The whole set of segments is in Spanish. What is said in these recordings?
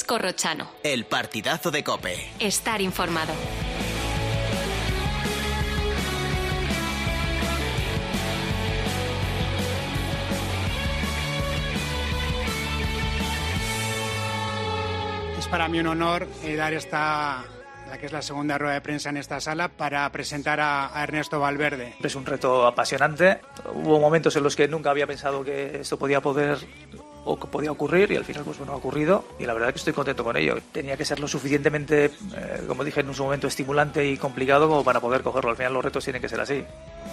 Alex Corrochano. El partidazo de COPE. Estar informado. Es para mí un honor dar la que es la segunda rueda de prensa en esta sala para presentar a Ernesto Valverde. Es un reto apasionante. Hubo momentos en los que nunca había pensado que esto podía ocurrir y al final pues bueno, ha ocurrido y la verdad es que estoy contento con ello. Tenía que ser lo suficientemente, como dije en su momento, estimulante y complicado como para poder cogerlo. Al final los retos tienen que ser así.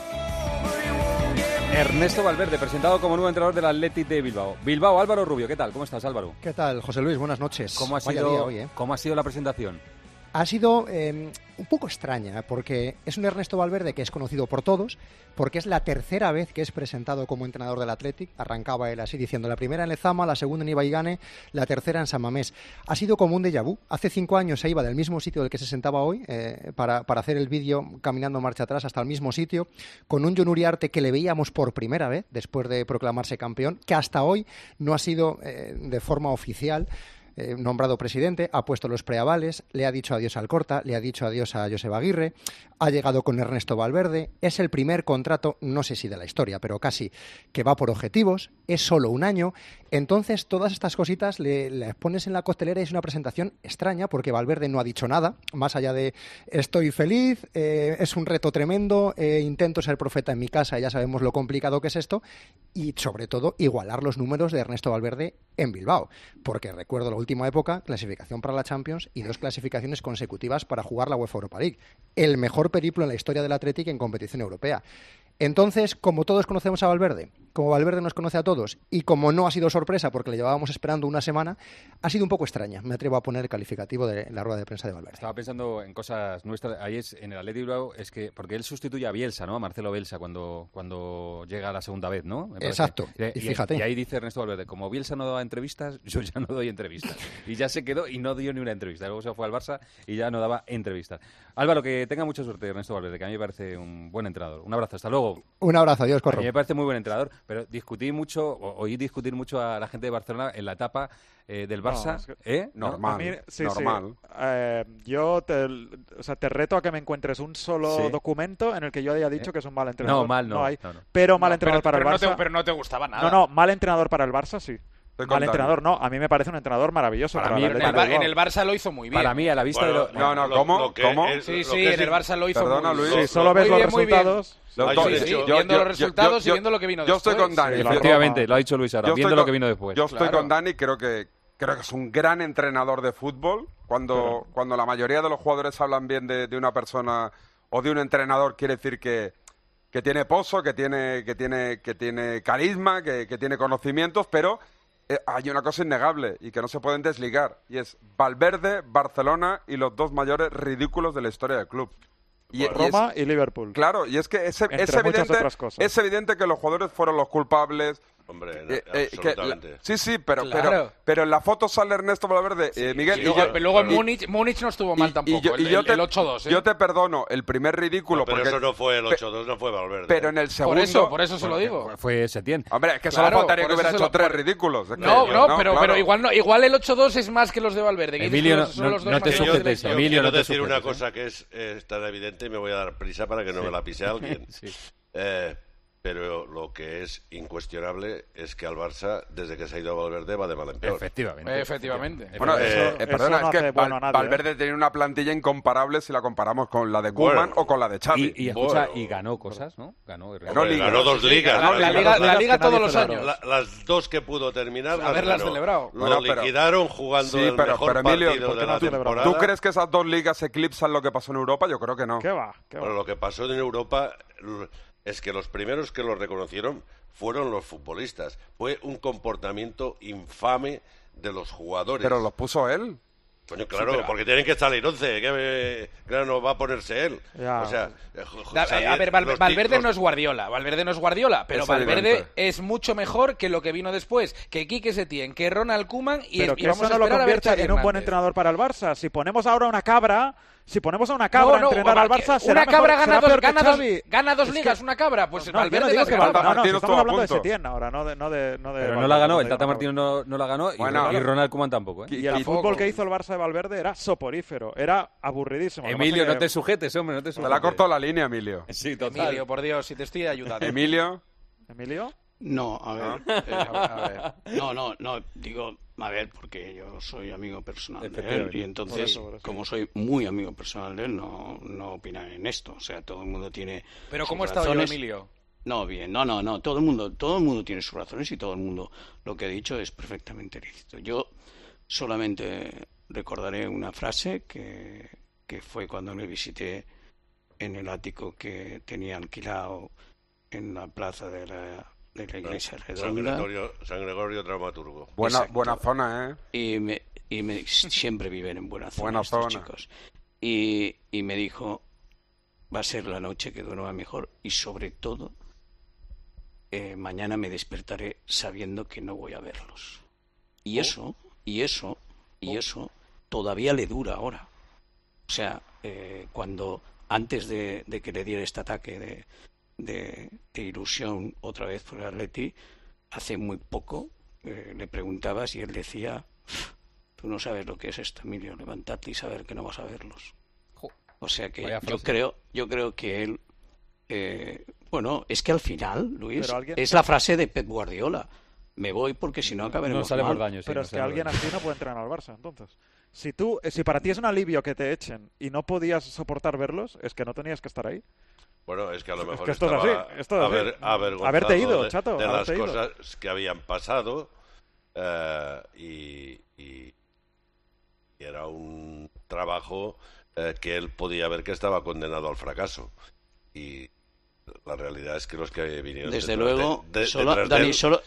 Ernesto Valverde, presentado como nuevo entrenador del Athletic de Bilbao. Bilbao, Álvaro Rubio, ¿qué tal? ¿Cómo estás, Álvaro? ¿Qué tal, José Luis? Buenas noches. ¿Cómo ha Vaya sido, día hoy, ¿Cómo ha sido la presentación? Ha sido un poco extraña, porque es un Ernesto Valverde que es conocido por todos, porque es la tercera vez que es presentado como entrenador del Athletic. Arrancaba él así diciendo, la primera en Lezama, la segunda en Ibaigane, la tercera en San Mamés. Ha sido como un déjà vu. Hace 5 años se iba del mismo sitio del que se sentaba hoy para hacer el vídeo caminando marcha atrás hasta el mismo sitio, con un Jon Uriarte que le veíamos por primera vez después de proclamarse campeón, que hasta hoy no ha sido de forma oficial nombrado presidente, ha puesto los preavales, le ha dicho adiós al Corta, le ha dicho adiós a Joseba Aguirre, ha llegado con Ernesto Valverde, es el primer contrato, no sé si de la historia, pero casi, que va por objetivos, es solo un año, entonces todas estas cositas le pones en la costelera y es una presentación extraña porque Valverde no ha dicho nada, más allá de estoy feliz, es un reto tremendo, intento ser profeta en mi casa, ya sabemos lo complicado que es esto, y sobre todo igualar los números de Ernesto Valverde en Bilbao, porque recuerdo la última época, clasificación para la Champions y 2 clasificaciones consecutivas para jugar la UEFA Europa League. El mejor periplo en la historia del Athletic en competición europea. Entonces, como todos conocemos a Valverde, como Valverde nos conoce a todos y como no ha sido sorpresa porque le llevábamos esperando una semana, ha sido un poco extraña. Me atrevo a poner el calificativo de la rueda de prensa de Valverde. Estaba pensando en cosas nuestras. Ahí es en el Athletic Bilbao, es que porque él sustituye a Bielsa, ¿no? A Marcelo Bielsa cuando llega la segunda vez, ¿no? Exacto. Y fíjate. Y ahí dice Ernesto Valverde, como Bielsa no daba entrevistas, yo ya no doy entrevistas. Y ya se quedó y no dio ni una entrevista. Luego se fue al Barça y ya no daba entrevistas. Álvaro, que tenga mucha suerte Ernesto Valverde, que a mí me parece un buen entrenador. Un abrazo, hasta luego. Un abrazo, adiós, Corro. A mí me parece muy buen entrenador, pero oí discutir mucho a la gente de Barcelona en la etapa del Barça. No, es que Normal. Mí, sí, normal. Sí. Yo te reto a que me encuentres un solo documento en el que yo haya dicho que es un mal entrenador. No, mal no. hay. Pero mal entrenador para el Barça. Pero no te gustaba nada. No, mal entrenador para el Barça, sí. Mal entrenador, no. A mí me parece un entrenador maravilloso. Para mí, en el Barça lo hizo muy bien. Para mí, a la vista de lo... ¿Cómo? Sí, en el Barça lo hizo muy bien. Luis. Sí, solo ves los resultados. Viendo los resultados y viendo lo que vino después. Yo estoy con Dani. Efectivamente, lo ha dicho Luis ahora, viendo lo que vino después. Yo estoy con Dani, creo que es un gran entrenador de fútbol. Cuando la mayoría de los jugadores hablan bien de una persona o de un entrenador, quiere decir que tiene pozo, que tiene carisma, que tiene conocimientos, pero hay una cosa innegable y que no se pueden desligar, y es Valverde, Barcelona y los 2 mayores ridículos de la historia del club. Roma y Liverpool. Claro, y es que es evidente que los jugadores fueron los culpables. Hombre, absolutamente. Sí, pero en la foto sale Ernesto Valverde, Miguel. Luego en Múnich no estuvo mal tampoco, el 8-2. Yo te perdono, el primer ridículo. Pero eso no fue el 8-2, no fue Valverde. Pero en el segundo. Por eso se lo digo. Fue Setién. Hombre, es que solo faltaría que hubiera hecho 3 ridículos. Pero igual el 8-2 es más que los de Valverde. Emilio, no te sujetes. Emilio, no te decir una cosa que es tan evidente y me voy a dar prisa para que no me la pise alguien. Pero lo que es incuestionable es que al Barça, desde que se ha ido Valverde, va de mal en peor. Efectivamente. Bueno, perdona, es que Valverde tenía una plantilla incomparable si la comparamos con la de Koeman o con la de Xavi. Y ganó cosas, ¿no? Ganó 2 ligas. La Liga todos los años. Las 2 que pudo terminar, haberlas celebrado. Lo liquidaron jugando el mejor partido de la temporada. ¿Tú crees que esas 2 ligas eclipsan lo que pasó en Europa? Yo creo que no. ¿Qué va? Bueno, lo que pasó en Europa es que los primeros que lo reconocieron fueron los futbolistas. Fue un comportamiento infame de los jugadores. Pero los puso él. Coño, claro, porque tienen que salir 11. Claro, no va a ponerse él. Ya. O sea, a ver, Valverde no es Guardiola, pero Valverde es mucho mejor que lo que vino después, que Quique Setién, que Ronald Koeman y pero vamos eso a no lo esperar a ver convierte en un buen entrenador para el Barça. Si ponemos ahora una cabra, Si ponemos a una cabra a entrenar al Barça, será una cabra mejor, gana dos ligas, una cabra. Pues Valverde no, las ganó. Estamos hablando de Setién ahora, no de Pero no la ganó, el Tata Martino no la ganó, y Ronald Koeman tampoco. Y el fútbol que hizo el Barça de Valverde era soporífero, era aburridísimo. Emilio, no te sujetes, hombre, no te sujetes. Te la cortó la línea, Emilio. Sí, total. Emilio, por Dios, si te estoy ayudando. ¿Emilio? No, a ver. No, digo, a ver, porque yo soy amigo personal de él y entonces, por eso. Como soy muy amigo personal de él, no opinaré en esto. O sea, todo el mundo tiene. Pero ¿cómo está yo, Emilio? No, bien, no. Todo el mundo tiene sus razones y todo el mundo lo que ha dicho es perfectamente lícito. Yo solamente recordaré una frase que fue cuando le visité en el ático que tenía alquilado en la plaza de la iglesia redonda. San Gregorio Dramaturgo. Buena zona, ¿eh? Y siempre viven en buena zona estos chicos. Y me dijo, va a ser la noche que duerma mejor y sobre todo mañana me despertaré sabiendo que no voy a verlos. Y eso todavía le dura ahora. O sea, cuando antes de que le diera este ataque de ilusión otra vez por el Atleti, hace muy poco le preguntabas y él decía, tú no sabes lo que es esto, Emilio, levantarte y saber que no vas a verlos. O sea que yo creo que él bueno, es que al final, Luis, es la frase de Pep Guardiola, me voy porque si no acabaremos mal. Daño, pero es que alguien así no puede entrenar al Barça, entonces. Si para ti es un alivio que te echen y no podías soportar verlos, es que no tenías que estar ahí. Bueno, es que a lo mejor esto es así. Haberte ido, chato. De las cosas que habían pasado y era un trabajo que él podía ver que estaba condenado al fracaso. Y la realidad es que los que vinieron desde luego Dani, solo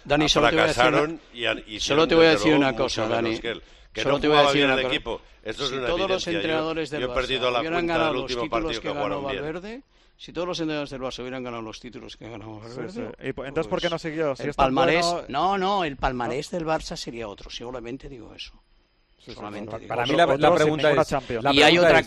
te voy a decir una cosa, Dani. Solo te voy a decir una cosa. Si todos los entrenadores del Barça hubieran ganado los títulos que ganó Valverde, si todos los entrenadores del Barça hubieran ganado los títulos que ganó Valverde, entonces ¿por qué no siguió? El palmarés, el palmarés del Barça sería otro. Solamente digo eso. Para mí la pregunta es, y hay otra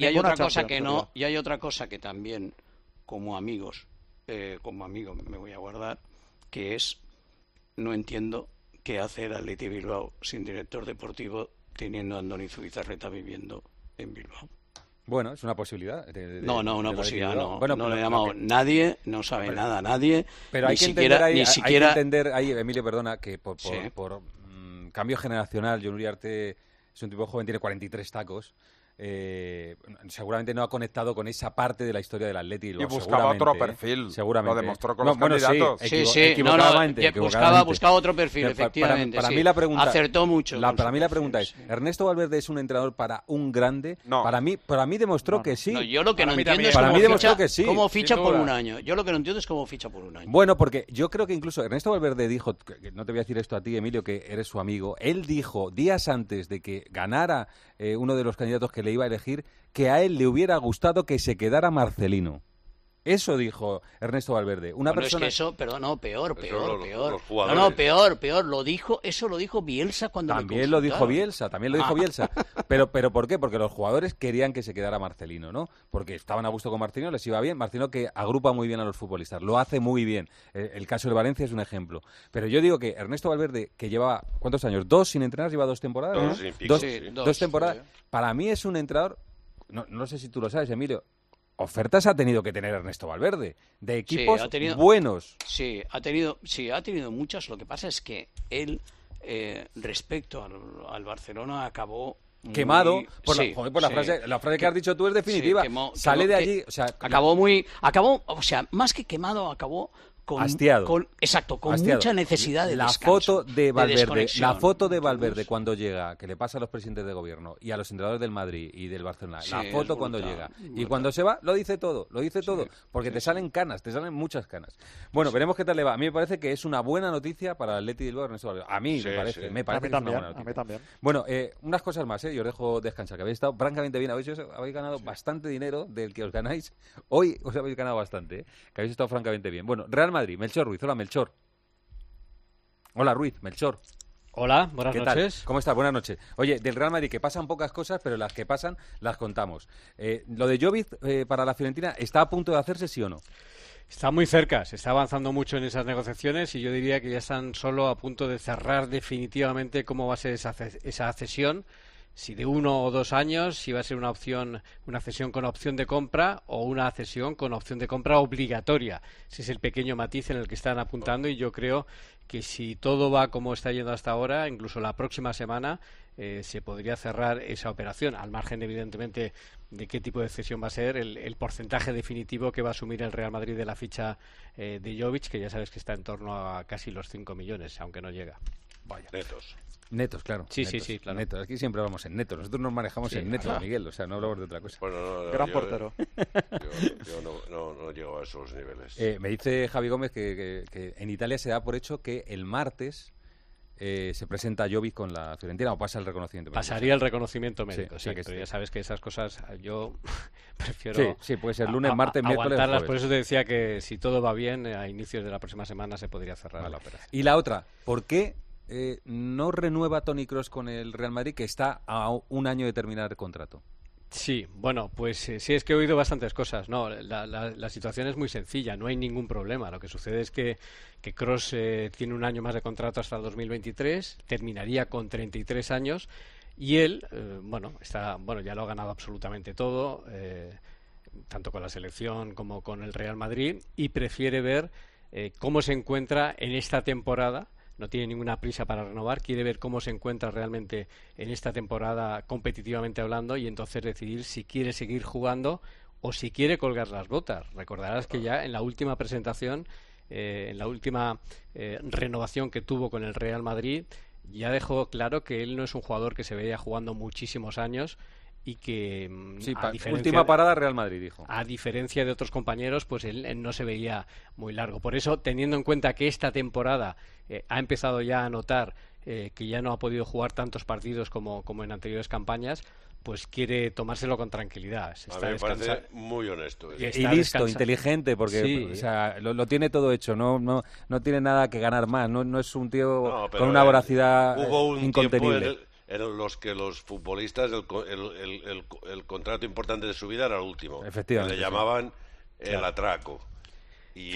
cosa que también como amigo me voy a guardar, que es, no entiendo qué hace el Athletic Bilbao sin director deportivo teniendo a Andoni Zubizarreta viviendo en Bilbao. Bueno, es una posibilidad. Una posibilidad no. Bueno, no le he llamado nadie, no sabe nada nadie. Pero hay que entender ahí, Emilio, perdona, que por cambio generacional, Jon Uriarte es un tipo joven, tiene 43 tacos. Seguramente no ha conectado con esa parte de la historia del Atleti. Y buscaba otro perfil. Seguramente. Lo demostró con los candidatos. Buscaba otro perfil, efectivamente. Para mí la pregunta, acertó mucho. Para mí la pregunta es, ¿Ernesto Valverde es un entrenador para un grande? No. Para mí demostró que sí. No, yo lo que no entiendo es cómo ficha por un año. Yo lo que no entiendo es cómo ficha por un año. Bueno, porque yo creo que incluso Ernesto Valverde dijo, que no te voy a decir esto a ti, Emilio, que eres su amigo, él dijo días antes de que ganara uno de los candidatos que le iba a elegir, que a él le hubiera gustado que se quedara Marcelino. Eso dijo Ernesto Valverde. Es que eso, peor. Eso lo dijo Bielsa cuando también lo dijo Bielsa. Pero ¿por qué? Porque los jugadores querían que se quedara Marcelino, ¿no? Porque estaban a gusto con Marcelino, les iba bien. Marcelino que agrupa muy bien a los futbolistas, lo hace muy bien. El caso del Valencia es un ejemplo. Pero yo digo que Ernesto Valverde, que lleva, ¿cuántos años? ¿2 sin entrenar? ¿Lleva 2 temporadas? Dos temporadas. Para mí es un entrenador, no sé si tú lo sabes, Emilio, ofertas ha tenido que tener Ernesto Valverde, de equipos buenos. Sí, ha tenido muchas. Lo que pasa es que él, respecto al Barcelona, acabó quemado por la frase que has dicho tú es definitiva. Sale de allí, más que quemado, acabó hastiado. Con mucha necesidad de descanso. La foto de Valverde cuando llega, que le pasa a los presidentes de gobierno y a los entrenadores del Madrid y del Barcelona, la foto cuando llega y cuando se va, lo dice todo, porque te salen canas, te salen muchas canas. Bueno, veremos qué tal le va. A mí me parece que es una buena noticia para el Athletic Bilbao, Ernesto Valverde. A mí me parece que es una buena noticia. A mí también. Bueno, unas cosas más, y os dejo descansar, que habéis estado francamente bien, habéis ganado bastante dinero del que os ganáis. Hoy os habéis ganado bastante, que habéis estado francamente bien. Bueno, Real Madrid, Melchor Ruiz. Hola, Melchor. Hola, Ruiz, Melchor. Hola, buenas ¿Qué noches. tal? ¿Cómo estás? Buenas noches. Oye, del Real Madrid, que pasan pocas cosas, pero las que pasan las contamos. Lo de Jovic para la Fiorentina, ¿está a punto de hacerse, sí o no? Está muy cerca, se está avanzando mucho en esas negociaciones y yo diría que ya están solo a punto de cerrar definitivamente cómo va a ser esa cesión, si de 1 o 2 años, si va a ser una cesión con opción de compra o una cesión con opción de compra obligatoria. Ese es el pequeño matiz en el que están apuntando y yo creo que si todo va como está yendo hasta ahora, incluso la próxima semana se podría cerrar esa operación, al margen evidentemente de qué tipo de cesión va a ser, el porcentaje definitivo que va a asumir el Real Madrid de la ficha de Jovic, que ya sabes que está en torno a casi los 5 millones, aunque no llega. Vaya. Netos, claro. Sí, netos, sí, claro. Netos. Aquí siempre hablamos en netos. Nosotros nos manejamos en netos, Miguel. O sea, no hablamos de otra cosa. Bueno, Gran portero. Yo no llego a esos niveles. Me dice Javi Gómez que en Italia se da por hecho que el martes se presenta Jovic con la Fiorentina o pasa el reconocimiento médico. Pasaría el reconocimiento médico, sí, pero ya sabes que esas cosas yo prefiero sí, puede ser lunes, martes, miércoles, aguantarlas. jueves. Por eso te decía que si todo va bien, a inicios de la próxima semana se podría cerrar la operación. Y la otra, ¿por qué no renueva Toni Kroos con el Real Madrid, que está a un año de terminar el contrato? Sí, bueno, pues sí, es que he oído bastantes cosas. No, la situación es muy sencilla, no hay ningún problema. Lo que sucede es que Kroos tiene un año más de contrato hasta el 2023, terminaría con 33 años y él, ya lo ha ganado absolutamente todo, tanto con la selección como con el Real Madrid, y prefiere ver cómo se encuentra en esta temporada. No tiene ninguna prisa para renovar, quiere ver cómo se encuentra realmente en esta temporada competitivamente hablando y entonces decidir si quiere seguir jugando o si quiere colgar las botas. Recordarás que ya en la última presentación, en la última renovación que tuvo con el Real Madrid, ya dejó claro que él no es un jugador que se veía jugando muchísimos años y que última parada Real Madrid, dijo. A diferencia de otros compañeros, pues él no se veía muy largo. Por eso, teniendo en cuenta que esta temporada ha empezado ya a notar que ya no ha podido jugar tantos partidos como en anteriores campañas, pues quiere tomárselo con tranquilidad. A mí me parece muy honesto. Y listo, inteligente, porque sí. O sea, lo tiene todo hecho, no tiene nada que ganar más, no es un tío con una voracidad incontenible. Eran los que los futbolistas, el contrato importante de su vida era el último. Efectivamente. Le llamaban el atraco. Y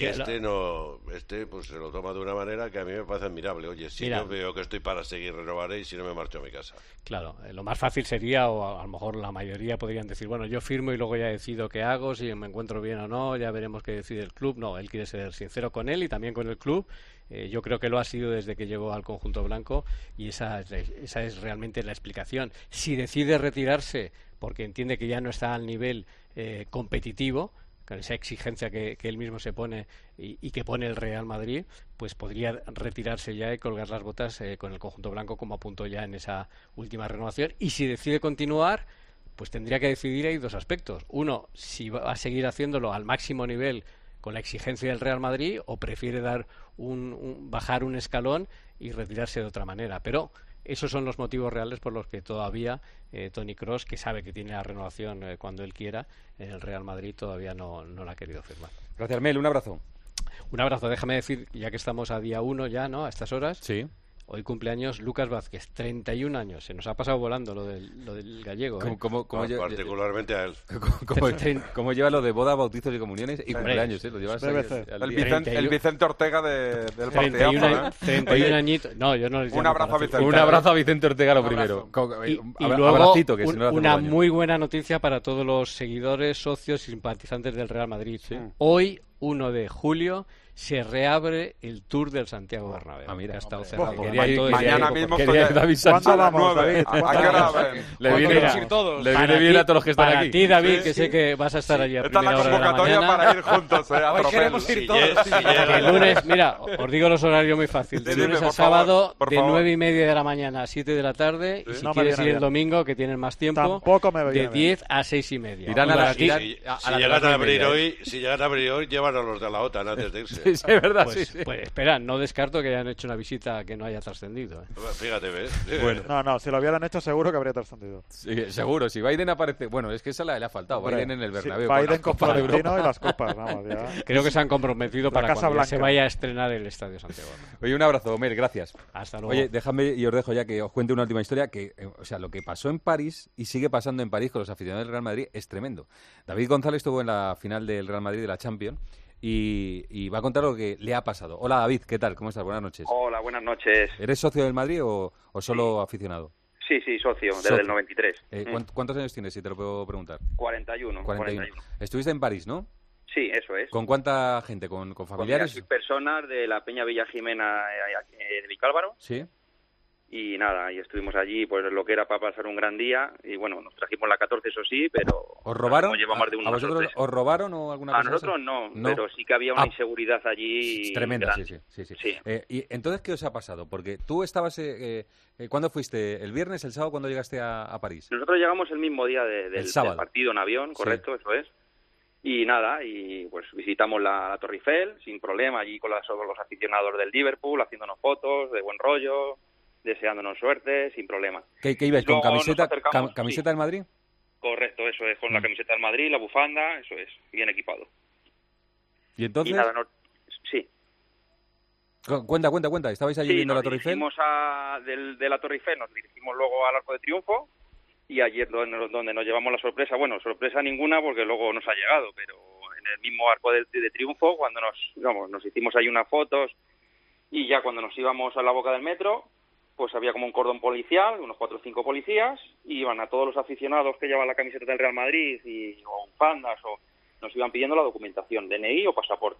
este pues se lo toma de una manera que a mí me parece admirable. Oye, si yo veo que estoy para seguir, renovaré, y si no me marcho a mi casa. Claro, lo más fácil sería, o a lo mejor la mayoría podrían decir, bueno, yo firmo y luego ya decido qué hago, si me encuentro bien o no, ya veremos qué decide el club. No, él quiere ser sincero con él y también con el club. Yo creo que lo ha sido desde que llegó al conjunto blanco y esa es realmente la explicación. Si decide retirarse porque entiende que ya no está al nivel competitivo, con esa exigencia que él mismo se pone y que pone el Real Madrid, pues podría retirarse ya y colgar las botas con el conjunto blanco, como apuntó ya en esa última renovación. Y si decide continuar, pues tendría que decidir ahí dos aspectos. Uno, si va a seguir haciéndolo al máximo nivel con la exigencia del Real Madrid, o prefiere dar bajar un escalón y retirarse de otra manera. Pero esos son los motivos reales por los que todavía Toni Kroos, que sabe que tiene la renovación cuando él quiera, en el Real Madrid todavía no la ha querido firmar. Gracias, Mel. Un abrazo. Un abrazo. Déjame decir, ya que estamos a día 1 ya, ¿no? A estas horas. Sí. Hoy cumpleaños Lucas Vázquez, 31 años. Se nos ha pasado volando lo del gallego. Particularmente a él. ¿Cómo lleva lo de bodas, bautizos y comuniones y cumpleaños? Lo llevas el Vicente Ortega del partidazo. 31 añitos. No, yo no les llamo. Un abrazo a Vicente. Un abrazo a Vicente Ortega, lo primero. Y luego, una muy buena noticia para todos los seguidores, socios y simpatizantes del Real Madrid. Sí. Hoy, 1 de julio, se reabre el Tour del Santiago Bernabéu. Mira, ha estado cerrado. Mañana mismo estoy David Sánchez a las 9. ¿A qué hora abren? Le viene bien a todos los que están aquí. Para ti, David, que sé que vas a estar allí a primera hora de la mañana. Esta es la convocatoria para ir juntos, a Hoy queremos ir todos. El lunes, mira, os digo los horarios muy fáciles. De lunes a sábado, de 9:30 de la mañana a 7 de la tarde. Y si quieres ir el domingo, que tienen más tiempo, de 10 a 6:30. Si llegan a abrir hoy, llevan llevan a los de la OTAN antes de irse. Sí, es verdad, pues, sí. Pues espera, no descarto que hayan hecho una visita que no haya trascendido. Fíjate, ¿ves? Bueno. No, si lo hubieran hecho seguro que habría trascendido. Sí, seguro, si Biden aparece... Bueno, es que esa le ha faltado, Biden en el Bernabéu. Sí, Biden con Florentino y las copas, vamos, ya. Creo que se han comprometido para Casa cuando Blanca se vaya a estrenar el Estadio Santiago. Oye, un abrazo, Mel, gracias. Hasta luego. Oye, déjame y os dejo ya que os cuente una última historia que, o sea, lo que pasó en París y sigue pasando en París con los aficionados del Real Madrid es tremendo. David González estuvo en la final del Real Madrid de la Champions y va a contar lo que le ha pasado. Hola, David, ¿qué tal? ¿Cómo estás? Buenas noches. Hola, buenas noches. ¿Eres socio del Madrid o solo aficionado? Sí, socio, desde el 93. ¿Cuántos años tienes, si te lo puedo preguntar? 41. Estuviste en París, ¿no? Sí, eso es. ¿Con cuánta gente? ¿Con familiares? Con personas de la Peña Villa Jimena de Vicálvaro. Sí. Y nada, y estuvimos allí, pues lo que era para pasar un gran día. Y bueno, nos trajimos la 14, eso sí, pero... ¿Os robaron? Lleva más de ¿A vosotros sorpresa. os robaron o alguna cosa? A nosotros no, pero sí que había una inseguridad allí. Tremenda, sí. Sí. ¿Y entonces qué os ha pasado? Porque tú estabas... ¿Cuándo fuiste? ¿El viernes, el sábado, cuando llegaste a París? Nosotros llegamos el mismo día del partido en avión, correcto, sí. Eso es. Y nada, y pues visitamos la Torre Eiffel sin problema, allí con los aficionados del Liverpool, haciéndonos fotos de buen rollo, deseándonos suerte, sin problema. ¿Qué ibais? ¿Con camiseta del Madrid? Correcto, eso es, con la camiseta del Madrid, la bufanda, eso es, bien equipado. ¿Y entonces? Y nada, sí. Cuenta. ¿Estabais allí viendo la Torre Eiffel? De la Torre Eiffel, nos dirigimos luego al Arco de Triunfo, y allí es donde nos llevamos la sorpresa. Bueno, sorpresa ninguna porque luego nos ha llegado, pero en el mismo Arco de Triunfo, cuando nos hicimos ahí unas fotos y ya cuando nos íbamos a la boca del metro, pues había como un cordón policial, unos 4 o 5 policías, y iban a todos los aficionados que llevan la camiseta del Real Madrid o bufandas, o nos iban pidiendo la documentación, DNI o pasaporte.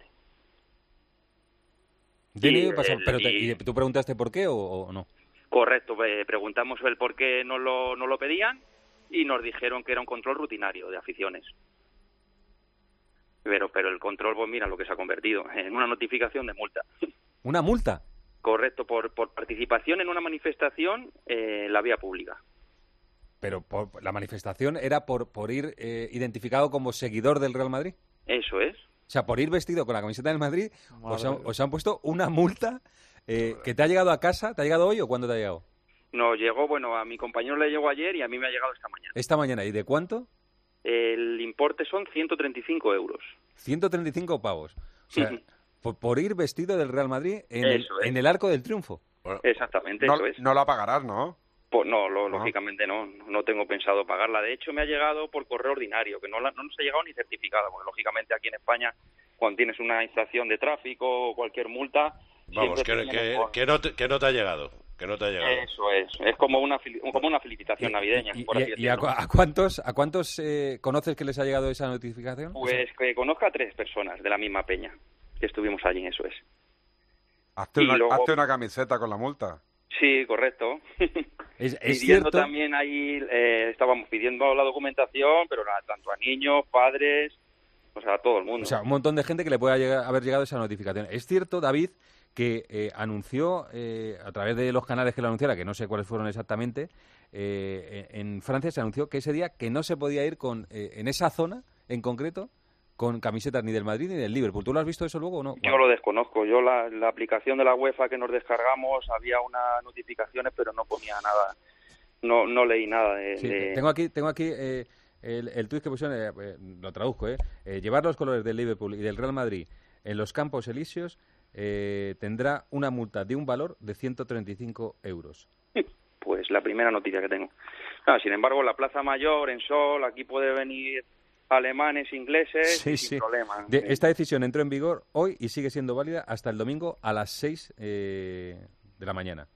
DNI o pasaporte, ¿y tú preguntaste por qué o no? Correcto, preguntamos el por qué no lo pedían y nos dijeron que era un control rutinario de aficiones. Pero el control, pues mira lo que se ha convertido, en una notificación de multa. ¿Una multa? Correcto, por participación en una manifestación en la vía pública. ¿Pero la manifestación era por ir identificado como seguidor del Real Madrid? Eso es. O sea, por ir vestido con la camiseta del Madrid, os han puesto una multa... ¿que te ha llegado a casa? ¿Te ha llegado hoy o cuándo te ha llegado? No, llegó, bueno, a mi compañero le llegó ayer y a mí me ha llegado esta mañana. ¿Esta mañana? ¿Y de cuánto? El importe son 135 euros. 135 pavos. O sea, por ir vestido del Real Madrid en el Arco del Triunfo. Bueno, exactamente, no, eso es. No la pagarás, ¿no? Pues no, lógicamente no tengo pensado pagarla. De hecho, me ha llegado por correo ordinario, que no nos ha llegado ni certificada, porque lógicamente aquí en España, cuando tienes una infracción de tráfico o cualquier multa... Vamos, que no te ha llegado. Que no te ha llegado. Eso es como una felicitación navideña. ¿Y a cuántos conoces que les ha llegado esa notificación? Pues que conozca a 3 personas de la misma peña que estuvimos allí, eso es. Hazte una camiseta con la multa. Sí, correcto. ¿Es cierto? También ahí estábamos pidiendo la documentación, pero tanto a niños, padres, o sea, a todo el mundo. O sea, un montón de gente que le puede haber llegado esa notificación. ¿Es cierto, David, que anunció, a través de los canales que lo anunciara, que no sé cuáles fueron exactamente, en Francia se anunció que ese día que no se podía ir en esa zona en concreto con camisetas ni del Madrid ni del Liverpool? ¿Tú lo has visto eso luego o no? Yo lo desconozco. Yo la aplicación de la UEFA que nos descargamos, había unas notificaciones, pero no ponía nada. No leí nada de... Tengo aquí el tuit que pusieron, lo traduzco, llevar los colores del Liverpool y del Real Madrid en los Campos Elíseos tendrá una multa de un valor de 135 euros. Pues la primera noticia que tengo. Claro, sin embargo, en la Plaza Mayor, en Sol, aquí puede venir alemanes, ingleses, sin problema. Esta decisión entró en vigor hoy y sigue siendo válida hasta el domingo a las 6 de la mañana.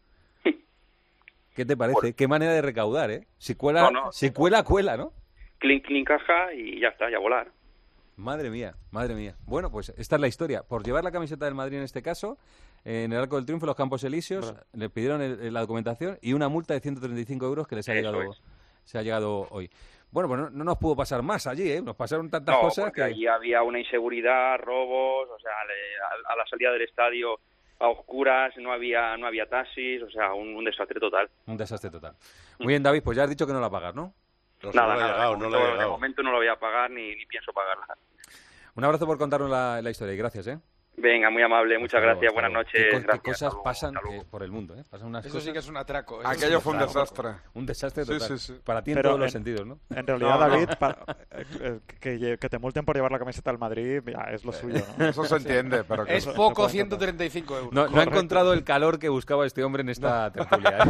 ¿Qué te parece? Bueno. Qué manera de recaudar, ¿eh? Si cuela, cuela, ¿no? Clink, clink, caja y ya está, ya volar. Madre mía. Bueno, pues esta es la historia. Por llevar la camiseta del Madrid en este caso, en el Arco del Triunfo, los Campos Elíseos, le pidieron la documentación y una multa de 135 euros que les ha llegado hoy. Bueno, pues no nos pudo pasar más allí, ¿eh? Nos pasaron tantas cosas que... allí había una inseguridad, robos, o sea, a la salida del estadio a oscuras, no había taxis, o sea, un desastre total. Un desastre total. Muy bien, David, pues ya has dicho que no la pagas, ¿no? Nada, de momento no lo voy a pagar ni pienso pagarla. Un abrazo por contarnos la historia y gracias, ¿eh? Venga, muy amable, muchas gracias, buenas noches. ¿Qué cosas pasan por el mundo? Pasan unas Eso cosas... sí que es un atraco. Aquello fue un desastre. Un desastre total. Sí. Para ti en todos los sentidos, ¿no? En realidad, David, que te multen por llevar la camiseta al Madrid ya, es lo suyo, ¿no? Eso se entiende, pero... Es poco 135 euros. No ha encontrado el calor que buscaba este hombre en esta tertulia.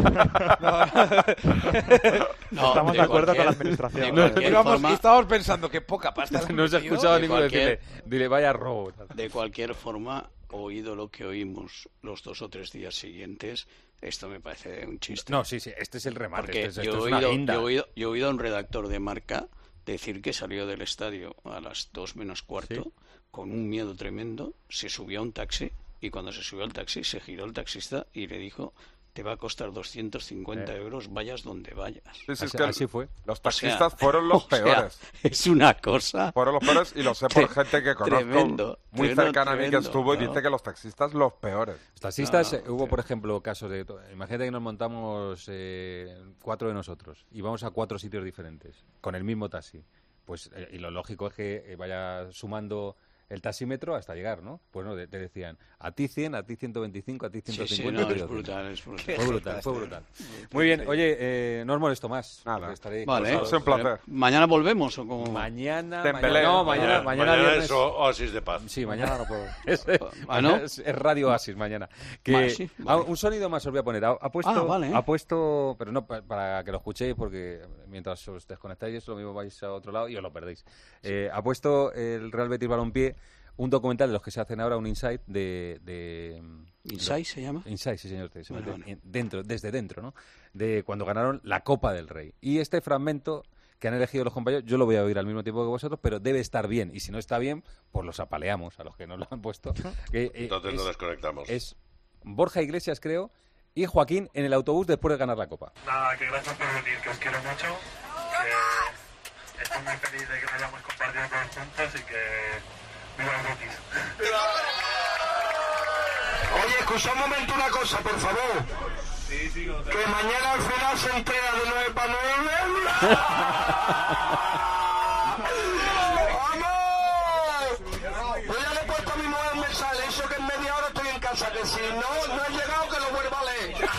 Estamos de acuerdo con la administración. Estábamos pensando que poca pasta. No se ha escuchado a ninguno decirle, dile, vaya robo. De cualquier forma, oído lo que oímos los 2 o 3 días siguientes, esto me parece un chiste. No, sí, este es el remate. Porque esto yo es una guinda. he oído a un redactor de Marca decir que salió del estadio a las 2 menos cuarto con un miedo tremendo, se subió a un taxi y cuando se subió al taxi se giró el taxista y le dijo: te va a costar 250 euros, vayas donde vayas. Así fue. Los taxistas fueron los peores. Es una cosa... Fueron los peores y lo sé por gente que conozco muy cercana a mí que estuvo y ¿no? dice que los taxistas los peores. Los taxistas, hubo por ejemplo casos de... Imagínate que nos montamos 4 de nosotros y vamos a 4 sitios diferentes con el mismo taxi. Pues y lo lógico es que vaya sumando el taxímetro hasta llegar, ¿no? Pues no, te decían, a ti 100, a ti 125, a ti 150. Sí, no, es brutal. Fue brutal. Muy bien, oye, no os molesto más. Nada. Vale, es un placer. ¿Mañana volvemos o cómo? Mañana mañana es Oasis de Paz. Sí, mañana no puedo. Es Radio Oasis mañana. Un sonido más os voy a poner. Ha puesto, pero no para que lo escuchéis, porque mientras os desconectáis lo mismo vais a otro lado y os lo perdéis. Ha puesto el Real Betis Balompié un documental de los que se hacen ahora, un Insight de ¿Insight se llama? Insight, sí señor, desde dentro, ¿no? De cuando ganaron la Copa del Rey. Y este fragmento que han elegido los compañeros, yo lo voy a oír al mismo tiempo que vosotros, pero debe estar bien. Y si no está bien, pues los apaleamos a los que no lo han puesto. Entonces nos desconectamos. Es Borja Iglesias, creo, y Joaquín en el autobús después de ganar la Copa. Nada, que gracias por venir, que os quiero mucho, que estoy muy feliz de que nos hayamos compartido todos juntos y que viva el Betis. Oye, escucha un momento una cosa, por favor. Sí, que mañana al final se entrega de 9 para 9. ¡Vamos! Pues ya le he puesto a mi mujer un mensaje, eso que en media hora estoy en casa, que si no he llegado, que lo vuelva a leer.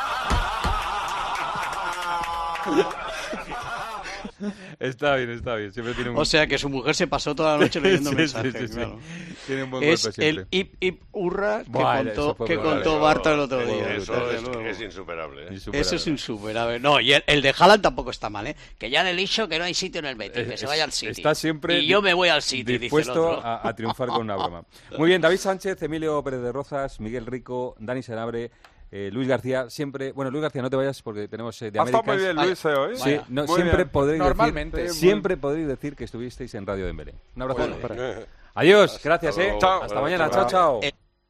Está bien, siempre tiene un... O sea que su mujer se pasó toda la noche leyendo mensajes, claro. Tiene un buen es golpe siempre. El hip hurra que Bueno, contó Bartra el otro día. Eso es insuperable. Eso es insuperable. No, y el de Haaland tampoco está mal, ¿eh? Que ya le he dicho que no hay sitio en el Betis, que se vaya al City. Está siempre y yo me voy al City, dispuesto dice el otro. a triunfar con una broma. Muy bien, David Sánchez, Emilio Pérez de Rozas, Miguel Rico, Dani Senabre, Luis García, siempre... Bueno, Luis García, no te vayas porque tenemos de Américas. Muy bien, Luis, hoy. Sí, siempre podréis decir que estuvisteis en Radio Dembélé. Un abrazo. Adiós, gracias, Chao. Hasta mañana, chao.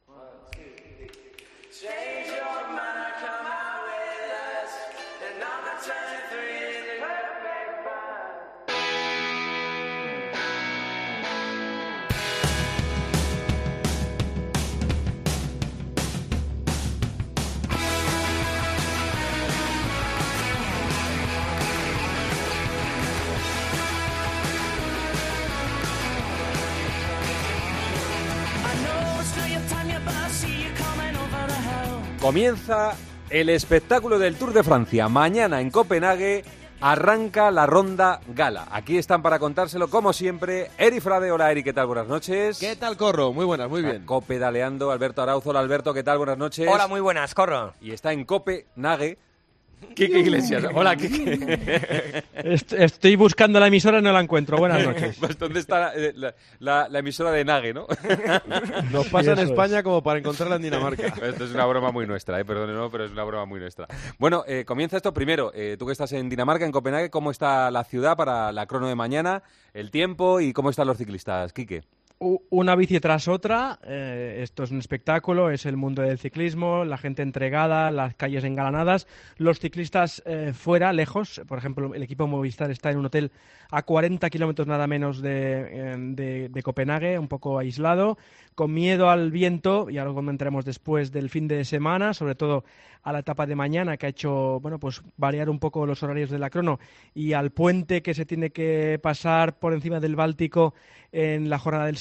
Comienza el espectáculo del Tour de Francia. Mañana en Copenhague arranca la ronda gala. Aquí están para contárselo, como siempre, Eri Frade. Hola, Eri, ¿qué tal? Buenas noches. ¿Qué tal, Corro? Muy buenas, muy bien. Copedaleando Alberto Arauzo. Hola, Alberto, ¿qué tal? Buenas noches. Hola, muy buenas, Corro. Y está en Copenhague Quique Iglesias. Hola, Quique. Estoy buscando la emisora y no la encuentro. Buenas noches. Pues ¿dónde está la emisora de Nage, no? Nos pasa en España como para encontrarla en Dinamarca. Esto es una broma muy nuestra, perdónenos, pero es una broma muy nuestra. Bueno, comienza esto primero. Tú que estás en Dinamarca, en Copenhague, ¿cómo está la ciudad para la crono de mañana? El tiempo y cómo están los ciclistas, Quique. Una bici tras otra, esto es un espectáculo, es el mundo del ciclismo, la gente entregada, las calles engalanadas, los ciclistas fuera, lejos, por ejemplo, el equipo Movistar está en un hotel a 40 kilómetros nada menos de Copenhague, un poco aislado, con miedo al viento, y algo comentaremos después del fin de semana, sobre todo a la etapa de mañana, que ha hecho pues variar un poco los horarios de la crono, y al puente que se tiene que pasar por encima del Báltico en la jornada del sábado.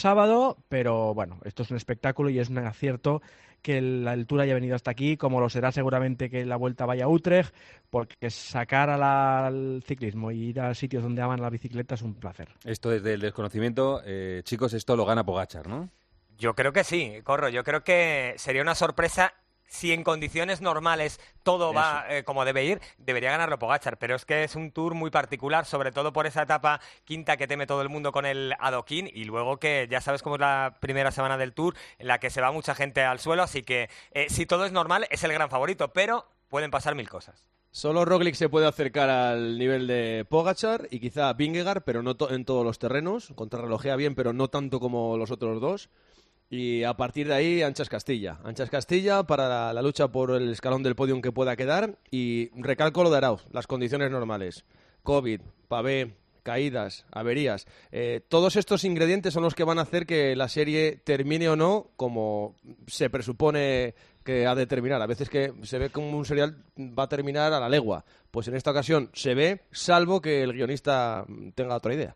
sábado, pero bueno, esto es un espectáculo y es un acierto que la altura haya venido hasta aquí, como lo será seguramente que la vuelta vaya a Utrecht, porque sacar al ciclismo y ir a sitios donde aman la bicicleta es un placer. Esto desde el desconocimiento, chicos, esto lo gana Pogačar, ¿no? Yo creo que sí, Corro. Yo creo que sería una sorpresa. Si en condiciones normales todo va como debe ir, debería ganarlo Pogačar, pero es que es un Tour muy particular, sobre todo por esa etapa quinta que teme todo el mundo con el adoquín, y luego que ya sabes cómo es la primera semana del Tour, en la que se va mucha gente al suelo, así que si todo es normal es el gran favorito, pero pueden pasar mil cosas. Solo Roglic se puede acercar al nivel de Pogačar y quizá Vingegaard, pero no en todos los terrenos, contrarrelojea bien, pero no tanto como los otros dos. Y a partir de ahí, Anchas Castilla para la lucha por el escalón del podium que pueda quedar. Y recalco lo de Arauz, las condiciones normales. COVID, pavé, caídas, averías. Todos estos ingredientes son los que van a hacer que la serie termine o no como se presupone que ha de terminar. A veces que se ve como un serial va a terminar a la legua. Pues en esta ocasión se ve, salvo que el guionista tenga otra idea.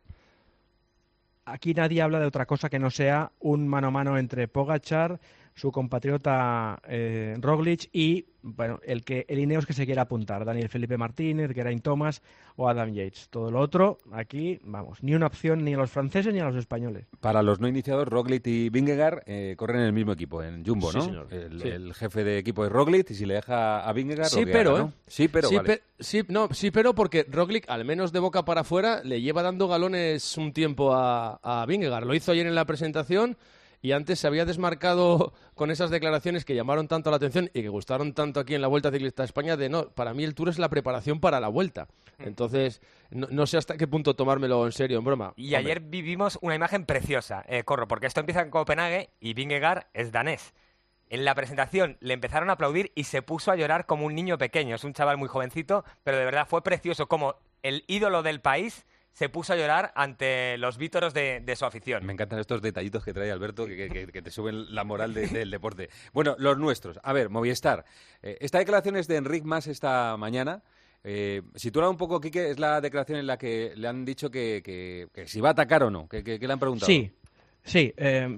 Aquí nadie habla de otra cosa que no sea un mano a mano entre Pogačar, su compatriota Roglic y bueno, el Ineos que se quiera apuntar, Daniel Felipe Martínez, Geraint Thomas o Adam Yates. Todo lo otro, aquí, vamos, ni una opción ni a los franceses ni a los españoles. Para los no iniciados, Roglic y Vingegaard corren en el mismo equipo, en Jumbo, ¿no? Sí, señor. El jefe de equipo es Roglic y si le deja a Vingegaard... Sí, pero, vale. Sí, pero porque Roglic, al menos de boca para afuera, le lleva dando galones un tiempo a Vingegaard. Lo hizo ayer en la presentación y antes se había desmarcado con esas declaraciones que llamaron tanto la atención y que gustaron tanto aquí en la Vuelta Ciclista a España de no, para mí el Tour es la preparación para la Vuelta. Entonces, no sé hasta qué punto tomármelo en serio, en broma. Y ayer vivimos una imagen preciosa, Corro, porque esto empieza en Copenhague y Vingegaard es danés. En la presentación le empezaron a aplaudir y se puso a llorar como un niño pequeño. Es un chaval muy jovencito, pero de verdad fue precioso como el ídolo del país se puso a llorar ante los vítoros de su afición. Me encantan estos detallitos que trae Alberto que te suben la moral del deporte. Bueno, los nuestros. A ver, Movistar. Esta declaración es de Enric Mas esta mañana. Sitúa un poco, Quique, es la declaración en la que le han dicho que si va a atacar o no. ¿Qué le han preguntado? Sí,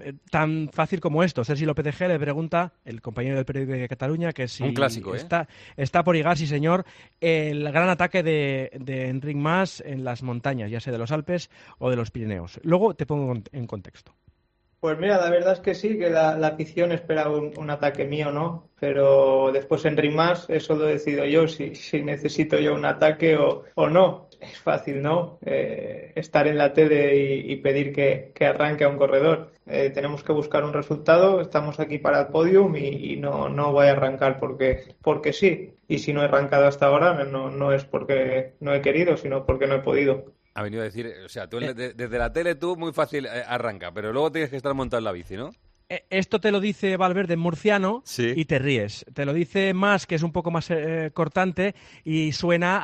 tan fácil como esto. Sergi López de G le pregunta, el compañero del periódico de Cataluña, que si un clásico, está por llegar, sí señor, el gran ataque de Enric Mas en las montañas, ya sea de los Alpes o de los Pirineos. Luego te pongo en contexto. Pues mira, la verdad es que sí, que la afición espera un ataque mío, ¿no? Pero después Enric Mas, eso lo decido yo, si necesito yo un ataque o no. Es fácil, ¿no? Estar en la tele y pedir que arranque a un corredor. Tenemos que buscar un resultado, estamos aquí para el podium y no voy a arrancar porque sí. Y si no he arrancado hasta ahora, no es porque no he querido, sino porque no he podido. Ha venido a decir, o sea, tú desde la tele tú muy fácil arranca, pero luego tienes que estar montado en la bici, ¿no? Esto te lo dice Valverde en murciano y te ríes. Te lo dice Mas, que es un poco más cortante y suena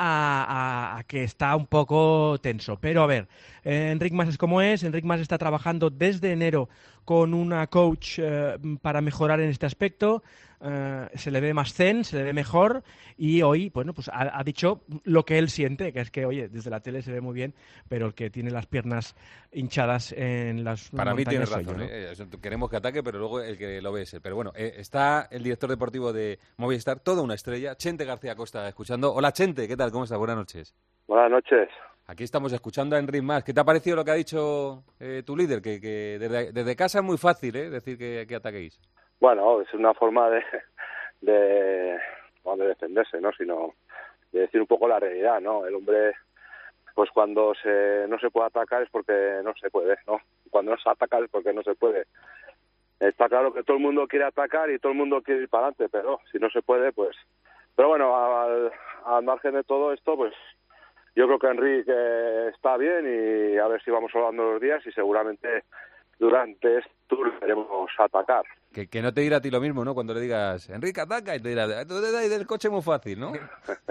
a que está un poco tenso. Pero a ver, Enric Mas es como es. Enric Mas está trabajando desde enero con una coach para mejorar en este aspecto. Se le ve más zen, se le ve mejor y hoy, bueno, pues ha dicho lo que él siente, que es que, oye, desde la tele se ve muy bien, pero el que tiene las piernas hinchadas en las Para mí tienes razón, ¿no? Queremos que ataque, pero luego el que lo ve es él. Pero bueno, está el director deportivo de Movistar, toda una estrella, Chente García Costa, escuchando. Hola, Chente, ¿qué tal? ¿Cómo estás? Buenas noches. Buenas noches. Aquí estamos escuchando a Enric Mas. ¿Qué te ha parecido lo que ha dicho tu líder? Que desde casa es muy fácil decir que ataquéis. Bueno, es una forma de defenderse, ¿no? Sino de decir un poco la realidad, ¿no? El hombre, pues cuando no se puede atacar es porque no se puede, ¿no? Cuando no se ataca es porque no se puede. Está claro que todo el mundo quiere atacar y todo el mundo quiere ir para adelante, pero si no se puede, pues... Pero bueno, al margen de todo esto, pues yo creo que Enrique está bien y a ver si vamos hablando los días y seguramente durante este tour veremos atacar. Que no te dirá a ti lo mismo, ¿no? Cuando le digas, Enrique, ataca, y te dirá, tú te das del coche muy fácil, ¿no?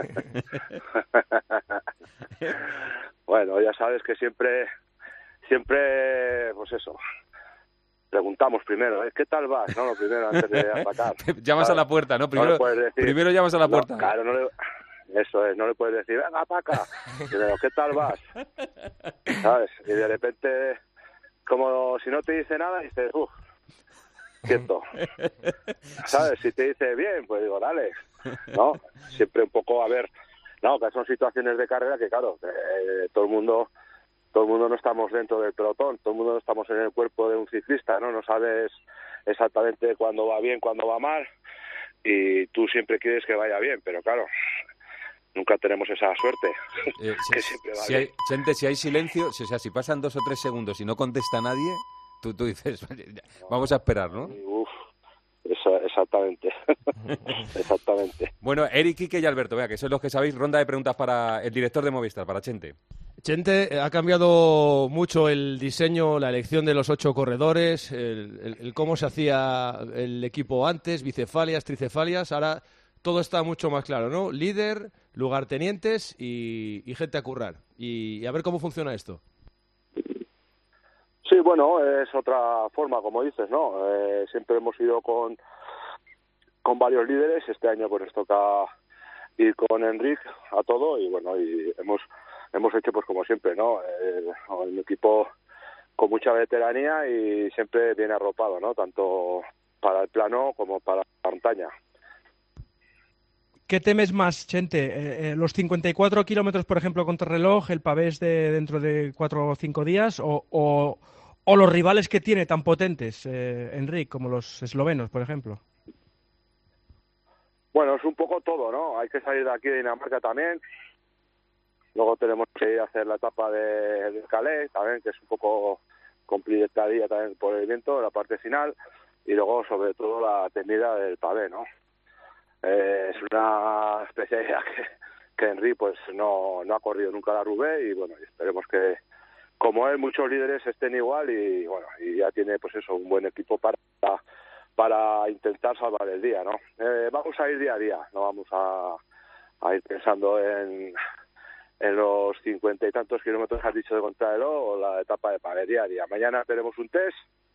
Bueno, ya sabes que siempre, pues eso, preguntamos primero, ¿qué tal vas? No, lo primero, antes de atacar. Llamas a la puerta, ¿no? Primero llamas a la puerta. No, claro, eso es, no le puedes decir, venga, ataca. Pero, ¿qué tal vas? ¿Sabes? Y de repente como si no te dice nada, dices, quieto. ¿Sabes? Si te dice bien, pues digo, dale. ¿No? Siempre un poco, a ver, no, que son situaciones de carrera que, claro, todo el mundo no estamos dentro del pelotón, todo el mundo no estamos en el cuerpo de un ciclista, ¿no? No sabes exactamente cuándo va bien, cuándo va mal, y tú siempre quieres que vaya bien, pero claro, nunca tenemos esa suerte. Que siempre va bien. Chente, si hay silencio, o sea, si pasan 2 o 3 segundos y no contesta nadie, tú dices, vamos a esperar, ¿no? Exactamente. Exactamente. Bueno, Eric, Quique y Alberto, vea, que sois los que sabéis, ronda de preguntas para el director de Movistar, para Chente. Chente, ha cambiado mucho el diseño, la elección de los 8 corredores, el cómo se hacía el equipo antes, bicefalias, tricefalias, ahora todo está mucho más claro, ¿no? Líder, lugartenientes y gente a currar. Y a ver cómo funciona esto. Sí, bueno, es otra forma, como dices, ¿no? Siempre hemos ido con varios líderes. Este año pues nos toca ir con Enric a todo y bueno, y hemos hecho pues como siempre, ¿no? Un equipo con mucha veteranía y siempre bien arropado, ¿no? Tanto para el plano como para la montaña. ¿Qué temes más, Chente? ¿Los 54 kilómetros, por ejemplo, contrarreloj, el pavés de dentro de 4 o 5 días o los rivales que tiene tan potentes, Enric, como los eslovenos, por ejemplo? Bueno, es un poco todo, ¿no? Hay que salir de aquí de Dinamarca también. Luego tenemos que ir a hacer la etapa de Calais también, que es un poco complicadilla también por el viento, la parte final. Y luego, sobre todo, la tenida del pavé, ¿no? Es una especialidad que Enric pues no ha corrido nunca la Roubaix y bueno, esperemos que como él muchos líderes estén igual y bueno, y ya tiene pues eso, un buen equipo para intentar salvar el día, ¿no? Vamos a ir día a día, no vamos a ir pensando en los 50 y tantos kilómetros que has dicho de contrarreloj o la etapa de pavé día a día. Mañana tenemos un test,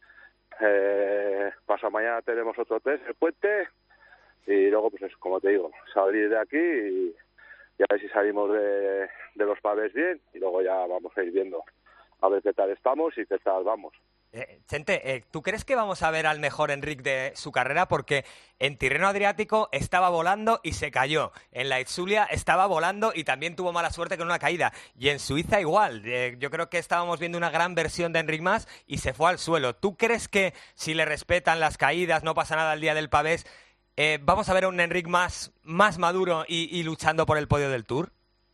pasado mañana tenemos otro test, el puente. Y luego, pues como te digo, salir de aquí y a ver si salimos de los pavés bien y luego ya vamos a ir viendo a ver qué tal estamos y qué tal vamos. Chente, ¿tú crees que vamos a ver al mejor Enric de su carrera? Porque en Tirreno Adriático estaba volando y se cayó. En la Itzulia estaba volando y también tuvo mala suerte con una caída. Y en Suiza igual. Yo creo que estábamos viendo una gran versión de Enric Mas y se fue al suelo. ¿Tú crees que si le respetan las caídas, no pasa nada el día del pavés, vamos a ver a un Enric más maduro y luchando por el podio del Tour?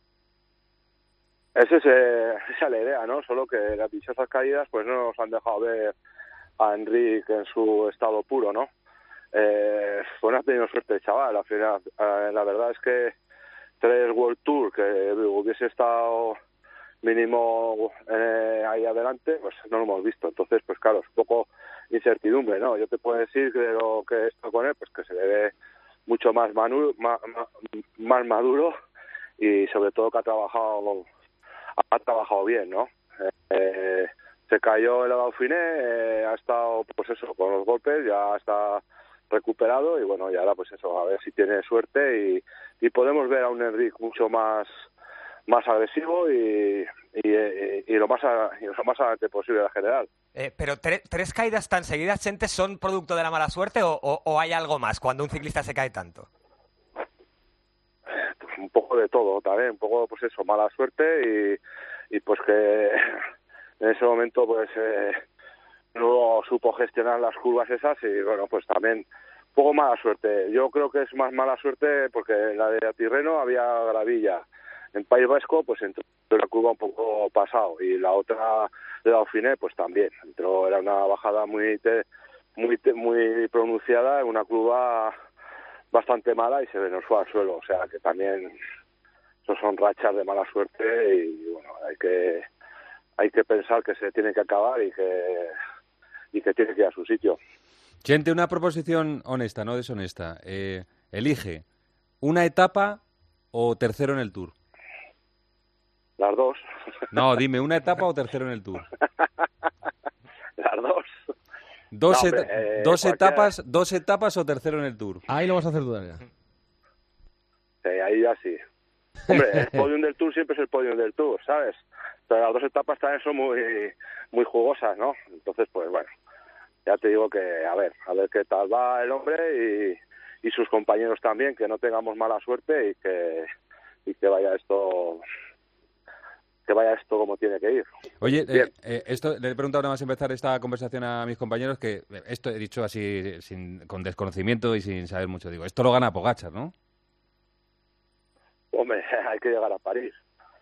Esa es la idea, ¿no? Solo que las dichosas caídas pues no nos han dejado ver a Enric en su estado puro, ¿no? Pues no ha tenido suerte el chaval. Al final, la verdad es que 3 World Tour que hubiese estado mínimo ahí adelante, pues no lo hemos visto. Entonces, pues claro, es un poco incertidumbre, ¿no? Yo te puedo decir que lo que estoy con él, pues que se le ve mucho más maduro y sobre todo que ha trabajado bien, ¿no? Se cayó en la Dauphiné, ha estado, pues eso, con los golpes, ya está recuperado y bueno, y ahora pues eso, a ver si tiene suerte y podemos ver a un Enric mucho más agresivo y lo más adelante posible en general. Pero 3 caídas tan seguidas, Chente, ¿son producto de la mala suerte o hay algo más cuando un ciclista se cae tanto? Pues un poco de todo también, un poco pues eso, mala suerte y pues que en ese momento pues no supo gestionar las curvas esas y bueno, pues también un poco mala suerte. Yo creo que es más mala suerte porque en la de Tirreno había gravilla. En País Vasco pues entró la curva un poco pasado y la otra de Dauphiné pues también era una bajada muy pronunciada, una curva bastante mala y se nos fue al suelo, o sea que también esos son rachas de mala suerte y bueno, hay que pensar que se tiene que acabar y que tiene que ir a su sitio. Chente, una proposición honesta, no deshonesta. Elige una etapa o tercero en el Tour. Las dos. No, dime, ¿una etapa o tercero en el Tour? Las dos. ¿Dos etapas o tercero en el Tour? Ahí lo vas a hacer dudar ya. Sí, ahí ya sí. Hombre, el podium del Tour siempre es el podium del Tour, ¿sabes? Pero las 2 etapas también son muy jugosas, ¿no? Entonces, pues bueno, ya te digo que a ver qué tal va el hombre y sus compañeros también, que no tengamos mala suerte y que vaya esto como tiene que ir. Oye, esto le he preguntado nada más empezar esta conversación a mis compañeros, que esto he dicho así con desconocimiento y sin saber mucho. Digo, esto lo gana Pogačar, ¿no? Hombre, hay que llegar a París.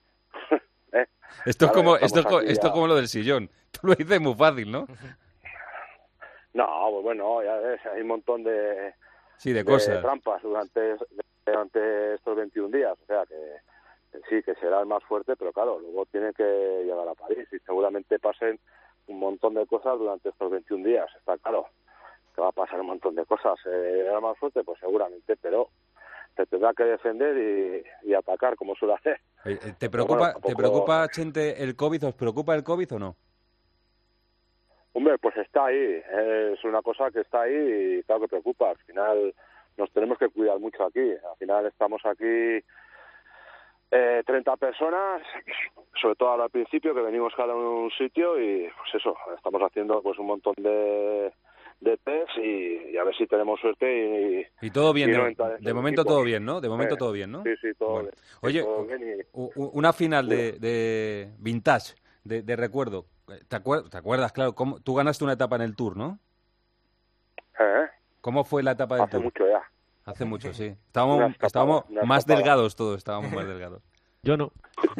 Esto es como lo del sillón. Tú lo dices muy fácil, ¿no? No, pues bueno, ya ves, hay un montón de cosas, trampas durante estos 21 días. O sea que sí, que será el más fuerte, pero claro, luego tiene que llegar a París y seguramente pasen un montón de cosas durante estos 21 días. Está claro que va a pasar un montón de cosas. ¿Era más fuerte? Pues seguramente, pero te tendrá que defender y atacar como suele hacer. ¿Te preocupa, Chente, el COVID? ¿Os preocupa el COVID o no? Hombre, pues está ahí. Es una cosa que está ahí y claro que preocupa. Al final nos tenemos que cuidar mucho aquí. Al final estamos aquí 30 personas, sobre todo al principio, que venimos cada uno en un sitio y pues eso, estamos haciendo pues un montón de test y a ver si tenemos suerte y todo bien, de momento todo bien, ¿no? De momento todo bien, ¿no? Sí, todo bien. Oye, todo bien una final de vintage, de recuerdo. ¿Te acuerdas, claro? Tú ganaste una etapa en el Tour, ¿no? ¿Cómo fue la etapa del Tour? Hace mucho ya. Hace mucho, sí. Estábamos más delgados todos, estábamos más delgados. Yo no.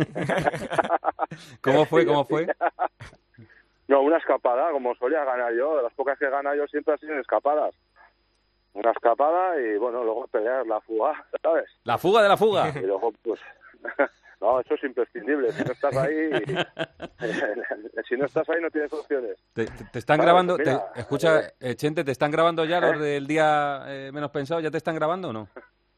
¿Cómo fue? No, una escapada, como solía ganar yo. De las pocas que he ganado yo siempre han sido en escapadas. Una escapada y, bueno, luego pelear la fuga, ¿sabes? ¿La fuga de la fuga? Y luego, pues... No, eso es imprescindible. Si no estás ahí... si no estás ahí no tienes opciones. Te están grabando... Escucha, Chente, ¿te están grabando ya los del día menos pensado? ¿Ya te están grabando o no?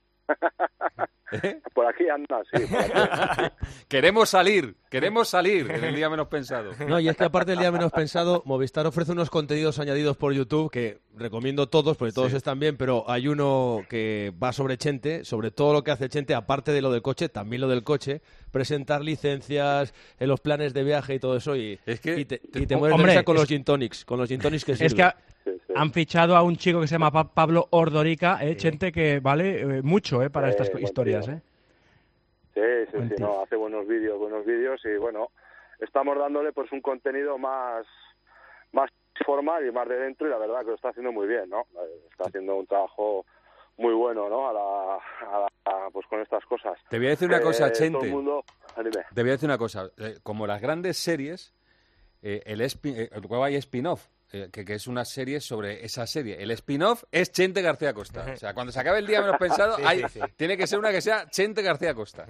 Por aquí anda, sí. Queremos salir en el día menos pensado. No, y es que aparte del día menos pensado, Movistar ofrece unos contenidos añadidos por YouTube que recomiendo todos, porque todos están bien, pero hay uno que va sobre Chente, sobre todo lo que hace Chente, aparte de lo del coche, también lo del coche, presentar licencias, los planes de viaje y todo eso, y te mueres de risa con los gin tonics que sirven. Es que han fichado a un chico que se llama Pablo Ordorica, Chente, que vale mucho para estas historias. Sí, no, hace buenos vídeos y bueno, estamos dándole pues un contenido más formal y más de dentro y la verdad que lo está haciendo muy bien, ¿no? Está haciendo un trabajo muy bueno, ¿no? Pues con estas cosas. Te voy a decir una cosa, Chente. Te voy a decir una cosa. Como las grandes series, luego hay spin-off. Que es una serie sobre esa serie. El spin-off es Chente García Costa. O sea, cuando se acabe el día menos pensado, tiene que ser una que sea Chente García Costa.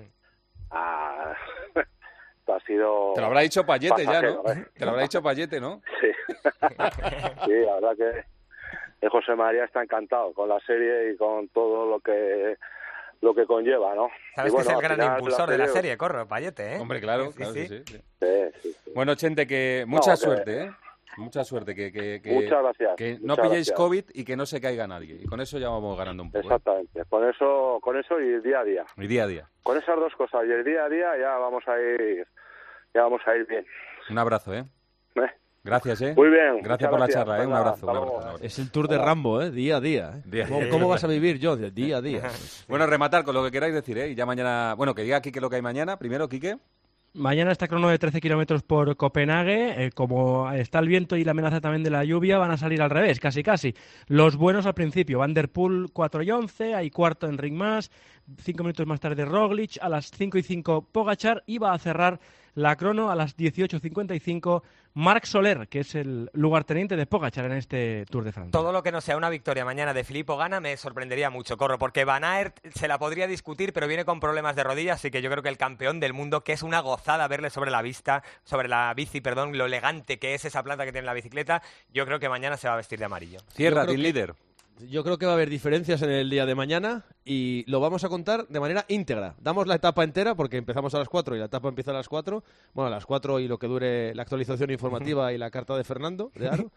Ha sido... Te lo habrá dicho Payete ya, ¿no? Te lo habrá dicho Payete, ¿no? Sí. Sí, la verdad que José María está encantado con la serie y con todo lo que conlleva, ¿no? Sabes que es el gran impulsor de la serie, Payete, ¿eh? Hombre, claro, sí. Bueno, Chente, que mucha suerte, ¿eh? Mucha suerte, que muchas gracias. Que no pilléis COVID y que no se caiga nadie. Y con eso ya vamos ganando un poco. Exactamente. Con eso y el día a día. Y día a día. Con esas dos cosas y el día a día ya vamos a ir bien. Un abrazo, ¿eh? Gracias, ¿eh? Muy bien. Gracias por la charla, ¿eh? Un abrazo. Es el tour de Rambo, ¿eh? Día a día. ¿Cómo vas a vivir, yo? Día a día. Bueno, rematar con lo que queráis decir, ¿eh? Y ya mañana... Bueno, que diga Quique lo que hay mañana. Primero, Quique. Mañana está crono de 13 kilómetros por Copenhague. Como está el viento y la amenaza también de la lluvia, van a salir al revés, casi. Los buenos al principio. Van der Poel 4 y 11, hay cuarto en Ringmas, 5 minutos más tarde Roglic, a las 5 y 5 Pogačar, y va a cerrar la crono a las 18:55 Marc Soler, que es el lugarteniente de Pogačar en este Tour de Francia. Todo lo que no sea una victoria mañana de Filippo Ganna me sorprendería mucho, porque Van Aert se la podría discutir, pero viene con problemas de rodillas, así que yo creo que el campeón del mundo, que es una gozada verle sobre la bici, lo elegante que es esa planta que tiene la bicicleta, yo creo que mañana se va a vestir de amarillo. Cierra, team líder. Yo creo que va a haber diferencias en el día de mañana y lo vamos a contar de manera íntegra. Damos la etapa entera porque empezamos a las 4 y la etapa empieza a las 4. Bueno, a las 4 y lo que dure la actualización informativa y la carta de Fernando, de Aro.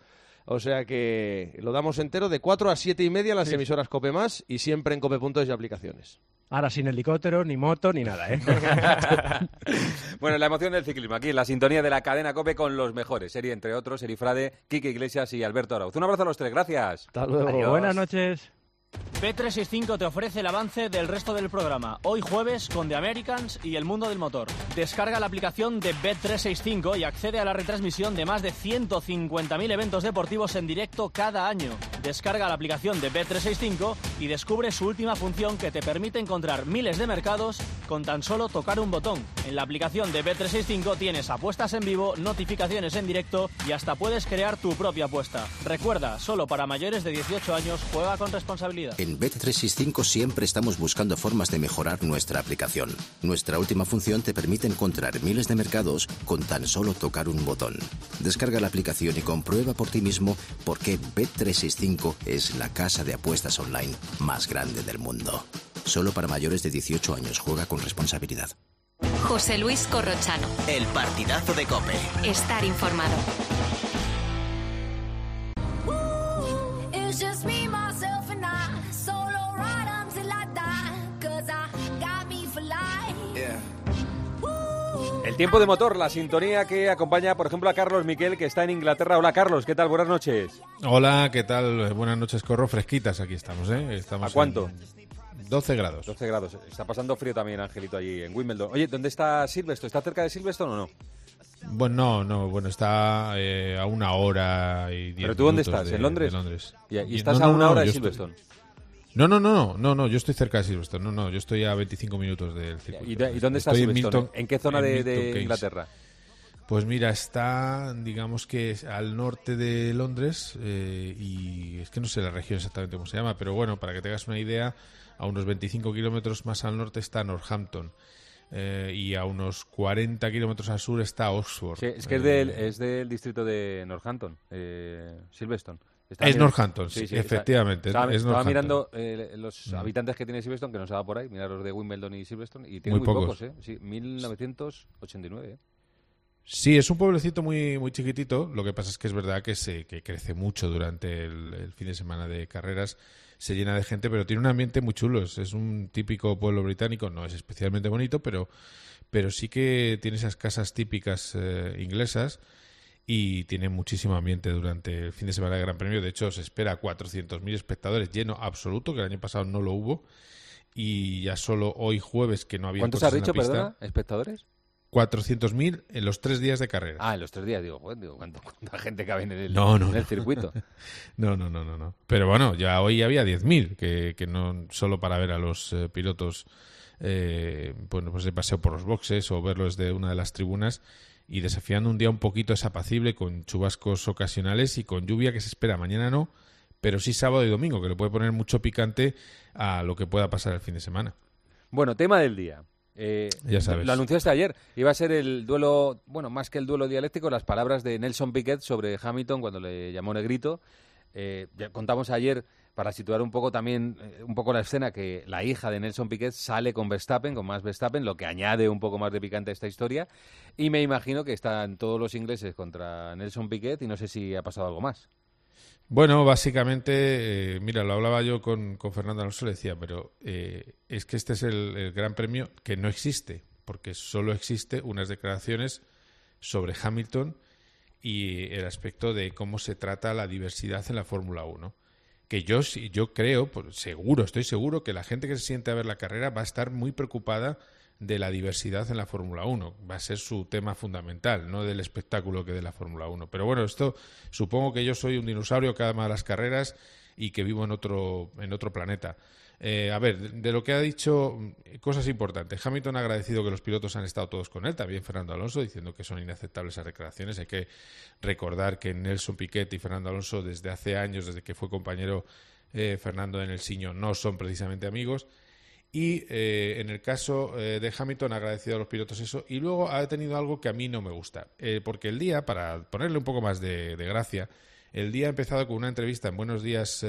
O sea que lo damos entero de 4 a 7 y media en las emisoras COPE+, y siempre en cope.es y aplicaciones. Ahora sin helicóptero, ni moto, ni nada, ¿eh? Bueno, la emoción del ciclismo. Aquí, la sintonía de la cadena COPE con los mejores. Serie, entre otros, Eri Frade, Quique Iglesias y Alberto Arauz. Un abrazo a los tres. Gracias. Hasta luego. Adiós. Buenas noches. Bet365 te ofrece el avance del resto del programa. Hoy jueves con The Americans y el mundo del motor. Descarga la aplicación de Bet365 y accede a la retransmisión de más de 150.000 eventos deportivos en directo cada año. Descarga la aplicación de Bet365 y descubre su última función que te permite encontrar miles de mercados con tan solo tocar un botón. En la aplicación de Bet365 tienes apuestas en vivo, notificaciones en directo y hasta puedes crear tu propia apuesta. Recuerda, solo para mayores de 18 años, juega con responsabilidad. En Bet365 siempre estamos buscando formas de mejorar nuestra aplicación. Nuestra última función te permite encontrar miles de mercados con tan solo tocar un botón. Descarga la aplicación y comprueba por ti mismo por qué Bet365 es la casa de apuestas online más grande del mundo. Solo para mayores de 18 años. Juega con responsabilidad. José Luis Corrochano. El partidazo de COPE. Estar informado. El tiempo de motor, la sintonía que acompaña, por ejemplo, a Carlos Miquel, que está en Inglaterra. Hola, Carlos, ¿qué tal? Buenas noches. Hola, ¿qué tal? Buenas noches, Corro. Fresquitas aquí estamos, ¿eh? Estamos ¿A cuánto? 12 grados. 12 grados. Está pasando frío también, Angelito, allí en Wimbledon. Oye, ¿dónde está Silverstone? ¿Está cerca de Silverstone o no? Bueno, no, bueno, está a 1 hora y 10 ¿Pero tú dónde minutos estás? ¿En Londres? De Londres. ¿Y estás a 1 hora de Silverstone? No, yo estoy cerca de Silverstone. No, yo estoy a 25 minutos del circuito. ¿Y dónde está Silverstone? ¿En qué zona de Inglaterra? Pues mira, está, digamos que al norte de Londres, y es que no sé la región exactamente cómo se llama, pero bueno, para que te hagas una idea, a unos 25 kilómetros más al norte está Northampton. Y a unos 40 kilómetros al sur está Oxford. Sí, es que es del distrito de Northampton, Silverstone. Es Northampton, sí, efectivamente. Estaba mirando los habitantes que tiene Silverstone, que no se va por ahí, mirar los de Wimbledon y Silverstone, y tiene muy pocos, ¿eh? Sí, 1989, ¿eh? Sí, es un pueblecito muy, muy chiquitito. Lo que pasa es que es verdad que crece mucho durante el fin de semana de carreras. Se llena de gente, pero tiene un ambiente muy chulo. Es un típico pueblo británico, no es especialmente bonito, pero sí que tiene esas casas típicas inglesas y tiene muchísimo ambiente durante el fin de semana de Gran Premio. De hecho, se espera 400.000 espectadores, lleno absoluto, que el año pasado no lo hubo, y ya solo hoy jueves, que no había ¿Cuántos has dicho, perdona, espectadores? 400.000 en los 3 días de carrera. Ah, en los 3 días, digo, ¿cuánta gente cabe en el circuito? No. Pero bueno, ya hoy había 10.000, que no solo para ver a los pilotos pues de paseo por los boxes o verlos desde una de las tribunas, y desafiando un día un poquito desapacible con chubascos ocasionales y con lluvia que se espera. Mañana no, pero sí sábado y domingo, que le puede poner mucho picante a lo que pueda pasar el fin de semana. Bueno, tema del día. Ya sabes. Lo anunciaste ayer. Iba a ser el duelo, bueno, más que el duelo dialéctico, las palabras de Nelson Piquet sobre Hamilton cuando le llamó negrito. Ya contamos ayer, para situar un poco también la escena, que la hija de Nelson Piquet sale con Max Verstappen, lo que añade un poco más de picante a esta historia. Y me imagino que están todos los ingleses contra Nelson Piquet y no sé si ha pasado algo más. Bueno, básicamente, mira, lo hablaba yo con Fernando Alonso, le decía, pero es que este es el Gran Premio que no existe, porque solo existe unas declaraciones sobre Hamilton y el aspecto de cómo se trata la diversidad en la Fórmula 1. Que yo creo, estoy seguro que la gente que se siente a ver la carrera va a estar muy preocupada de la diversidad en la Fórmula 1. Va a ser su tema fundamental, no del espectáculo que de la Fórmula 1. Pero bueno, esto supongo que yo soy un dinosaurio cada una de las carreras y que vivo en otro planeta. A ver, de lo que ha dicho, cosas importantes. Hamilton ha agradecido que los pilotos han estado todos con él, también Fernando Alonso, diciendo que son inaceptables esas declaraciones. Hay que recordar que Nelson Piquet y Fernando Alonso desde hace años, desde que fue compañero Fernando en el Siño, no son precisamente amigos. Y en el caso de Hamilton ha agradecido a los pilotos eso, y luego ha tenido algo que a mí no me gusta, porque el día, para ponerle un poco más de gracia, el día ha empezado con una entrevista en Buenos Días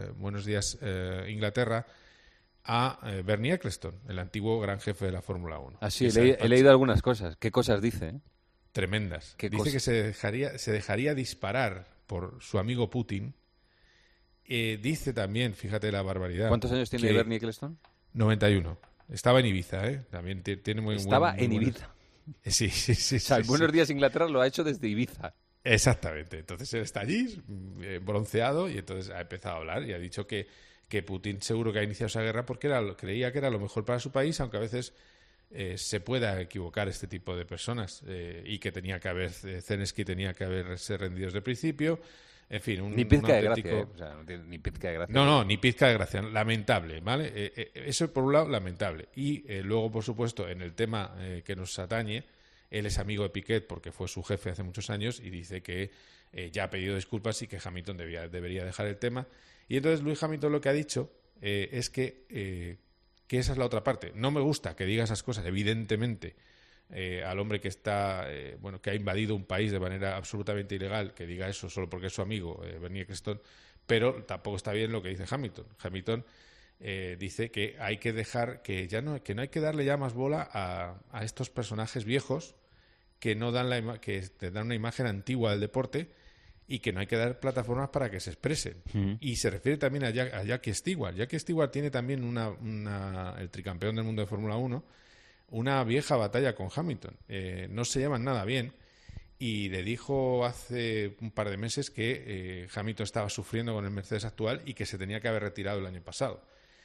Inglaterra a Bernie Ecclestone, el antiguo gran jefe de la Fórmula 1. Así, he leído algunas cosas. ¿Qué cosas dice? Tremendas. Dice cosas? Que se dejaría disparar por su amigo Putin. Dice también, fíjate la barbaridad. ¿Cuántos años tiene Bernie Ecclestone? 91. Estaba en Ibiza, También tiene muy Estaba muy en Ibiza. Sí. O sea, Buenos Días Inglaterra lo ha hecho desde Ibiza. Exactamente. Entonces él está allí, bronceado, y entonces ha empezado a hablar y ha dicho que Putin seguro que ha iniciado esa guerra porque creía que era lo mejor para su país, aunque a veces se pueda equivocar este tipo de personas, y que Zelensky tenía que haberse rendido desde el principio. En fin, ni pizca de gracia, o sea, no tiene ni pizca de gracia. No, ni pizca de gracia. Lamentable, ¿vale? Eso por un lado, lamentable. Y luego, por supuesto, en el tema que nos atañe, él es amigo de Piquet porque fue su jefe hace muchos años y dice que ya ha pedido disculpas y que Hamilton debería dejar el tema. Y entonces Lewis Hamilton lo que ha dicho es que esa es la otra parte. No me gusta que diga esas cosas, evidentemente, al hombre que está que ha invadido un país de manera absolutamente ilegal, que diga eso solo porque es su amigo Bernie Ecclestone, pero tampoco está bien lo que dice Hamilton. Hamilton dice que hay que dejar que no hay que darle ya más bola a estos personajes viejos que no dan que te dan una imagen antigua del deporte y que no hay que dar plataformas para que se expresen. Y se refiere también a Jackie Stewart. Jackie Stewart tiene también el tricampeón del mundo de Fórmula 1, una vieja batalla con Hamilton. No se llevan nada bien y le dijo hace un par de meses que Hamilton estaba sufriendo con el Mercedes actual y que se tenía que haber retirado el año pasado.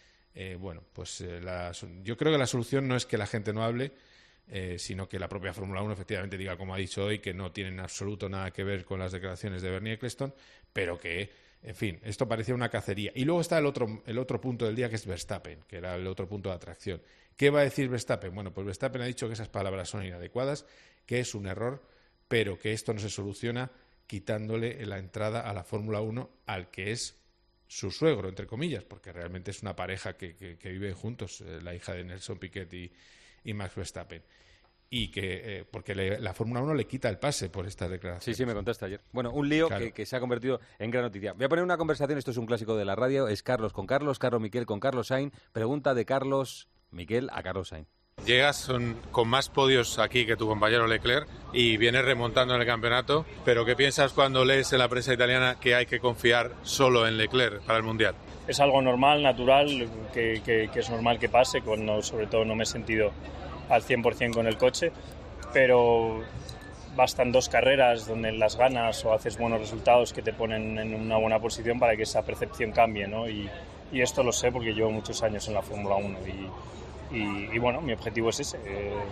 Yo creo que la solución no es que la gente no hable, sino que la propia Fórmula 1 efectivamente diga, como ha dicho hoy, que no tienen en absoluto nada que ver con las declaraciones de Bernie Ecclestone, pero que, en fin, esto parecía una cacería. Y luego está el otro punto del día, que es Verstappen, que era el otro punto de atracción. ¿Qué va a decir Verstappen? Bueno, pues Verstappen ha dicho que esas palabras son inadecuadas, que es un error, pero que esto no se soluciona quitándole la entrada a la Fórmula 1 al que es su suegro, entre comillas, porque realmente es una pareja que viven juntos, la hija de Nelson Piquet y Max Verstappen. Y que porque la Fórmula 1 le quita el pase por estas declaraciones. Sí, me contaste ayer. Bueno, un lío claro, que se ha convertido en gran noticia. Voy a poner una conversación, esto es un clásico de la radio, es Carlos con Carlos Miquel con Carlos Sainz. Pregunta de Carlos Miquel a Carlos Sainz. Llegas con más podios aquí que tu compañero Leclerc y vienes remontando en el campeonato, pero ¿qué piensas cuando lees en la prensa italiana que hay que confiar solo en Leclerc para el Mundial? Es algo normal, natural, que es normal que pase, cuando sobre todo no me he sentido al 100% con el coche, pero bastan 2 carreras donde las ganas o haces buenos resultados que te ponen en una buena posición para que esa percepción cambie, ¿no? Y esto lo sé porque llevo muchos años en la Fórmula 1 y bueno, mi objetivo es ese,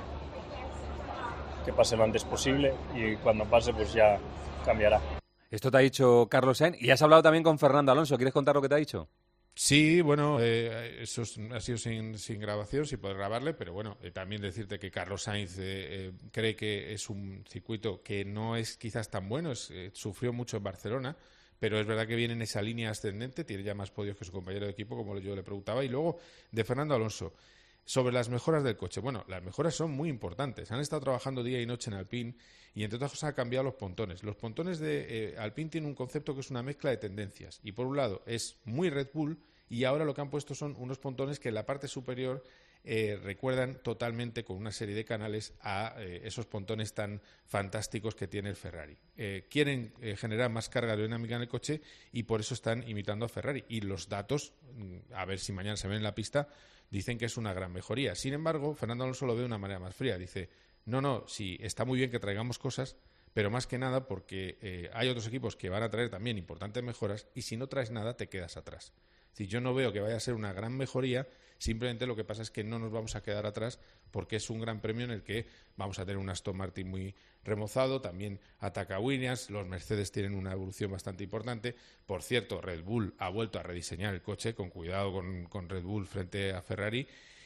que pase lo antes posible y cuando pase pues ya cambiará. Esto te ha dicho Carlos Sainz y has hablado también con Fernando Alonso. ¿Quieres contar lo que te ha dicho? Sí, bueno, eso ha sido sin grabación, sin poder grabarle, pero bueno, también decirte que Carlos Sainz cree que es un circuito que no es quizás tan bueno, sufrió mucho en Barcelona, pero es verdad que viene en esa línea ascendente, tiene ya más podios que su compañero de equipo, como yo le preguntaba. Y luego, de Fernando Alonso, sobre las mejoras del coche. Bueno, las mejoras son muy importantes. Han estado trabajando día y noche en Alpine y, entre otras cosas, han cambiado los pontones. Los pontones de Alpine tienen un concepto que es una mezcla de tendencias. Y, por un lado, es muy Red Bull y ahora lo que han puesto son unos pontones que en la parte superior recuerdan totalmente, con una serie de canales, a esos pontones tan fantásticos que tiene el Ferrari. Quieren generar más carga aerodinámica en el coche y por eso están imitando a Ferrari. Y los datos, a ver si mañana se ven en la pista, dicen que es una gran mejoría. Sin embargo, Fernando Alonso lo ve de una manera más fría. Dice, no, sí, está muy bien que traigamos cosas, pero más que nada porque hay otros equipos que van a traer también importantes mejoras y si no traes nada te quedas atrás. Es decir, yo no veo que vaya a ser una gran mejoría, simplemente lo que pasa es que no nos vamos a quedar atrás porque es un gran premio en el que vamos a tener un Aston Martin muy remozado, también ataca a Williams, los Mercedes tienen una evolución bastante importante. Por cierto, Red Bull ha vuelto a rediseñar el coche, con cuidado con Red Bull frente a Ferrari.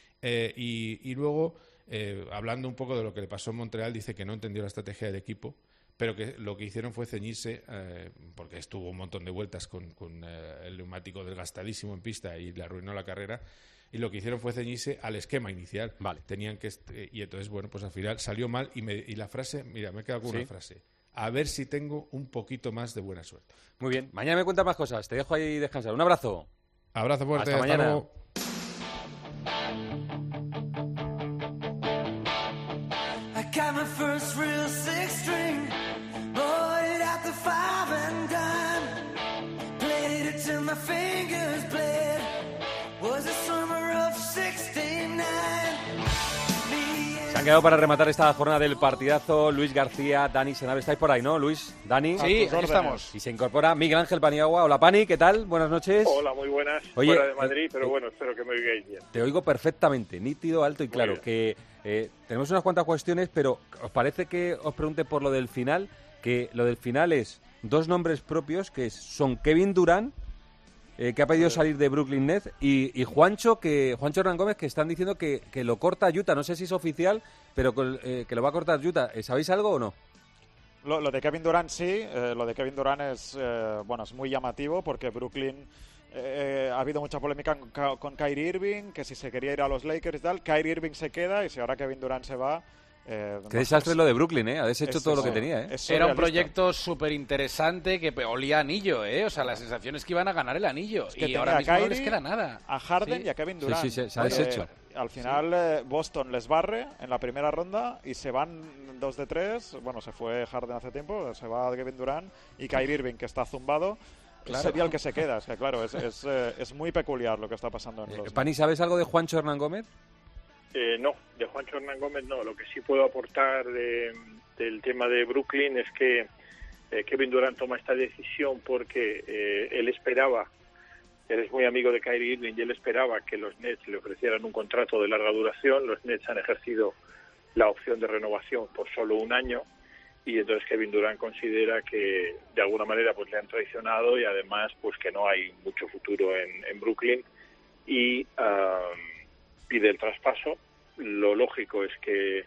Y luego, hablando un poco de lo que le pasó en Montreal, dice que no entendió la estrategia del equipo, pero que lo que hicieron fue ceñirse, porque estuvo un montón de vueltas con el neumático desgastadísimo en pista y le arruinó la carrera, y lo que hicieron fue ceñirse al esquema inicial. Vale. Tenían que y entonces, bueno, pues al final salió mal y la frase, mira, me he quedado con una frase. A ver si tengo un poquito más de buena suerte. Muy bien. Mañana me cuentas más cosas. Te dejo ahí descansar. Un abrazo. Abrazo fuerte. Hasta mañana. Luego. Got my first real 6-string, bought it at the 5 and dime. Han quedado para rematar esta jornada del partidazo Luis García, Dani Senabre. ¿Estáis por ahí, no, Luis? Dani. Sí, aquí estamos. Y se incorpora Miguel Ángel Paniagua. Hola, Pani, ¿qué tal? Buenas noches. Hola, muy buenas. Oye, fuera de Madrid, pero bueno, espero que me oigáis bien. Te oigo perfectamente, nítido, alto y claro. Muy Que tenemos unas cuantas cuestiones, pero ¿os parece que os pregunte por lo del final? Que lo del final es dos nombres propios, que son Kevin Durant, que ha pedido salir de Brooklyn Nets, y Juancho Hernán Gómez, que están diciendo que lo corta Utah. No sé si es oficial, pero que lo va a cortar Utah. ¿Sabéis algo o no? Lo de Kevin Durant sí. Lo de Kevin Durant es muy llamativo, porque Brooklyn ha habido mucha polémica con Kyrie Irving, que si se quería ir a los Lakers y tal. Kyrie Irving se queda, y si ahora Kevin Durant se va... Qué desastre lo de Brooklyn, ¿eh? Ha deshecho todo lo que tenía, ¿eh? Era un proyecto súper interesante que olía a anillo, ¿eh? O sea, la sensación es que iban a ganar el anillo. Es que y ahora mismo no les queda nada. A Harden y a Kevin Durant. Sí, se ha deshecho. Al final Boston les barre en la primera ronda y se van 2 de 3. Bueno, se fue Harden hace tiempo, se va Kevin Durant y Kyrie Irving, que está zumbado. Claro. Sería el que se queda. Es que, claro, es muy peculiar lo que está pasando en los... Pani, ¿sabes algo de Juancho Hernán Gómez? No, de Juancho Hernán Gómez no. Lo que sí puedo aportar del tema de Brooklyn es que Kevin Durant toma esta decisión porque él esperaba, él es muy amigo de Kyrie Irving, y él esperaba que los Nets le ofrecieran un contrato de larga duración. Los Nets han ejercido la opción de renovación por solo un año, y entonces Kevin Durant considera que de alguna manera pues le han traicionado, y además pues que no hay mucho futuro en Brooklyn, y pide el traspaso. Lo lógico es que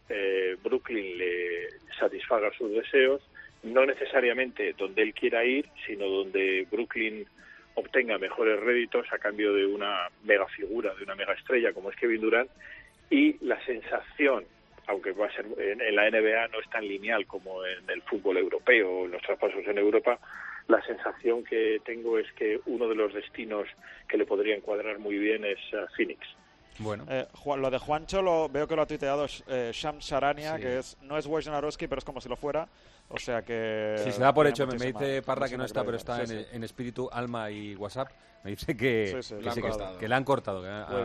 Brooklyn le satisfaga sus deseos, no necesariamente donde él quiera ir, sino donde Brooklyn obtenga mejores réditos a cambio de una mega figura, de una mega estrella como es Kevin Durant. Y la sensación, aunque va a ser en la NBA no es tan lineal como en el fútbol europeo o en los traspasos en Europa, la sensación que tengo es que uno de los destinos que le podría encuadrar muy bien es Phoenix. Bueno. Lo de Juancho veo que lo ha tuiteado Shams Charania, que no es Wojnarowski, pero es como si lo fuera. O sea que... Sí, se da por hecho. Me dice Parra que no está, pero está en espíritu, alma y WhatsApp. Me dice que le han cortado.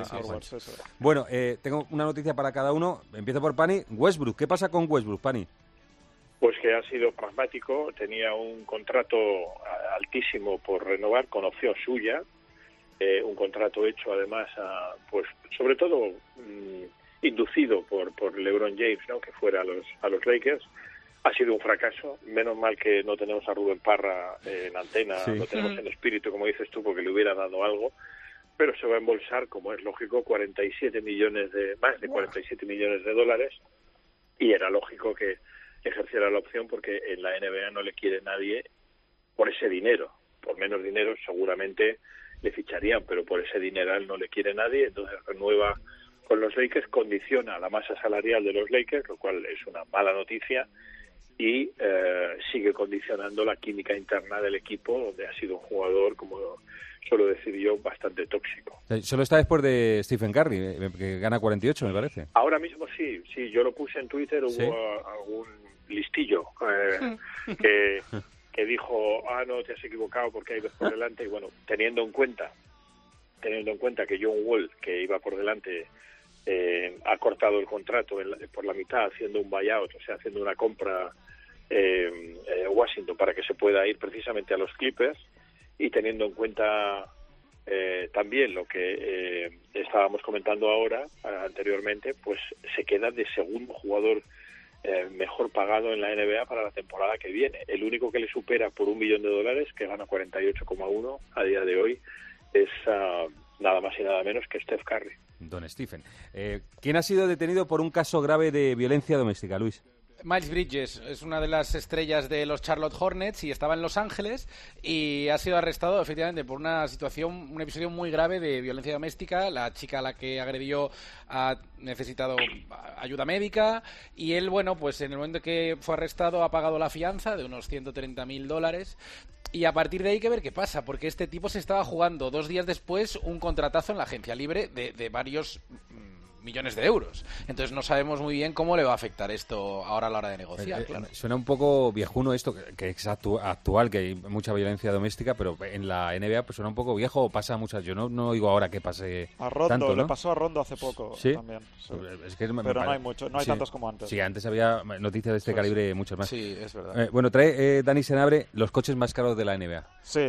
Bueno, tengo una noticia para cada uno. Empiezo por Pani. Westbrook. ¿Qué pasa con Westbrook, Pani? Pues que ha sido pragmático. Tenía un contrato altísimo por renovar, con opción suya. Un contrato hecho además pues sobre todo inducido por LeBron James, ¿no? Que fuera a los Lakers. Ha sido un fracaso. Menos mal que no tenemos a Rubén Parra en antena, lo tenemos en espíritu, como dices tú, porque le hubiera dado algo. Pero se va a embolsar, como es lógico, más de 47 millones de dólares, y era lógico que ejerciera la opción, porque en la NBA no le quiere nadie por ese dinero. Por menos dinero seguramente le ficharían, pero por ese dineral no le quiere nadie. Entonces renueva con los Lakers, condiciona la masa salarial de los Lakers, lo cual es una mala noticia, y sigue condicionando la química interna del equipo, donde ha sido un jugador, como suelo decir yo, bastante tóxico. Solo está después de Stephen Curry, que gana 48, me parece. Ahora mismo sí, yo lo puse en Twitter, hubo algún listillo que dijo, no, te has equivocado porque hay dos por delante. Y bueno, teniendo en cuenta que John Wall, que iba por delante, ha cortado el contrato por la mitad, haciendo un buyout, o sea, haciendo una compra Washington para que se pueda ir precisamente a los Clippers, y teniendo en cuenta también lo que estábamos comentando ahora, anteriormente, pues se queda de segundo jugador mejor pagado en la NBA para la temporada que viene. El único que le supera por $1 millón, que gana 48,1 a día de hoy, es nada más y nada menos que Steph Curry. Don Stephen. ¿Quién ha sido detenido por un caso grave de violencia doméstica, Luis? Miles Bridges es una de las estrellas de los Charlotte Hornets y estaba en Los Ángeles y ha sido arrestado efectivamente por un episodio muy grave de violencia doméstica. La chica a la que agredió ha necesitado ayuda médica y él, bueno, pues en el momento que fue arrestado ha pagado la fianza de unos $130,000 y a partir de ahí hay que ver qué pasa, porque este tipo se estaba jugando 2 días después un contratazo en la agencia libre de varios millones de euros. Entonces no sabemos muy bien cómo le va a afectar esto ahora a la hora de negociar. Claro. Suena un poco viejuno esto, que es actual, que hay mucha violencia doméstica, pero en la NBA pues suena un poco viejo o pasa muchas. Yo no oigo ahora que pase a Rondo, tanto, ¿no? Le pasó a Rondo hace poco también. Sí. Es que pero no hay mucho, no hay tantos como antes. Sí, antes había noticias de este calibre muchas más. Sí, es verdad. Bueno, trae Dani Senabre los coches más caros de la NBA. Sí,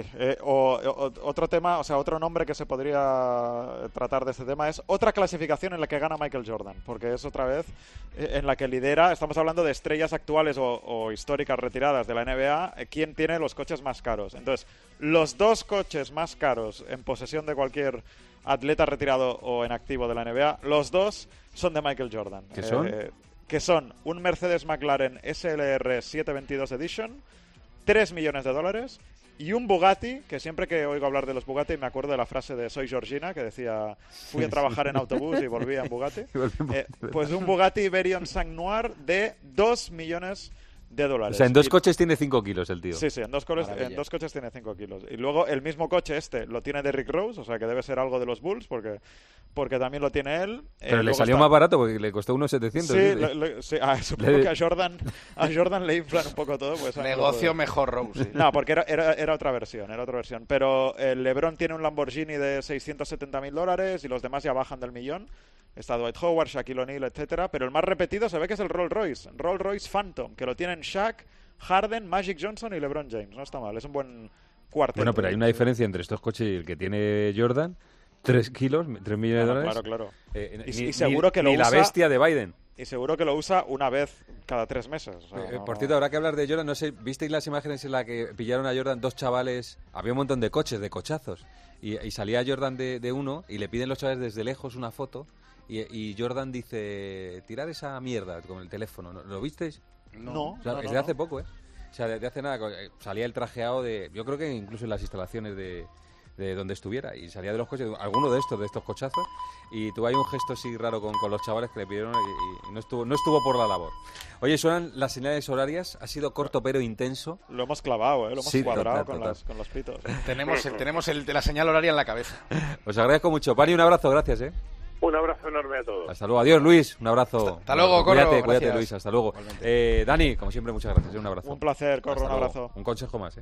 otro tema, o sea, otro nombre que se podría tratar de este tema es otra clasificación en la que gana Michael Jordan, porque es otra vez en la que lidera, estamos hablando de estrellas actuales o históricas retiradas de la NBA, quién tiene los coches más caros. Entonces, los 2 coches más caros en posesión de cualquier atleta retirado o en activo de la NBA, los 2 son de Michael Jordan. ¿Qué son? Que son un Mercedes McLaren SLR 722 Edition, $3 millones, y un Bugatti, que siempre que oigo hablar de los Bugatti me acuerdo de la frase de Soy Georgina, que decía, fui a trabajar en autobús y volví en Bugatti. Pues un Bugatti Veyron Saint Noir de $2 millones. O sea, en 2 coches tiene 5 kilos el tío. Sí, en dos coches tiene 5 kilos. Y luego el mismo coche lo tiene Derrick Rose, o sea que debe ser algo de los Bulls, porque también lo tiene él. Pero le salió más barato porque le costó unos 700. Sí, supongo que a Jordan le inflan un poco todo. Pues, negocio mejor Rose. Sí. No, porque era otra versión. Pero el LeBron tiene un Lamborghini de $670,000 y los demás ya bajan del millón. Está Dwight Howard, Shaquille O'Neal, etcétera, pero el más repetido se ve que es el Rolls Royce Phantom, que lo tienen Shaq, Harden, Magic Johnson y LeBron James. No está mal, es un buen cuarteto. Bueno, pero hay una diferencia entre estos coches y el que tiene Jordan, 3 kilos, $3 millones. Claro. Y seguro que lo usa, la bestia de Biden. Y seguro que lo usa una vez cada 3 meses. O sea, por cierto, habrá que hablar de Jordan. No sé, ¿visteis las imágenes en las que pillaron a Jordan 2 chavales? Había un montón de coches, de cochazos. Y salía Jordan de uno y le piden los chavales desde lejos una foto. Y Jordan dice, tirad esa mierda con el teléfono. ¿Lo visteis? No. O sea, es de hace poco, ¿eh? O sea, de hace nada. Salía el trajeado de... Yo creo que incluso en las instalaciones de donde estuviera. Y salía de los coches, alguno de estos cochazos. Y tuvo ahí un gesto así raro con los chavales que le pidieron y no estuvo por la labor. Oye, suenan las señales horarias. Ha sido corto pero intenso. Lo hemos clavado, lo hemos cuadrado total. Con los pitos. Tenemos la señal horaria en la cabeza. Os agradezco mucho. Pani, un abrazo, gracias, Un abrazo enorme a todos. Hasta luego. Adiós, Luis. Un abrazo. Hasta luego, Corro. Cuídate, Luis. Hasta luego. Dani, como siempre, muchas gracias. Un abrazo. Un placer, Corro. Hasta un abrazo. Luego. Un consejo más,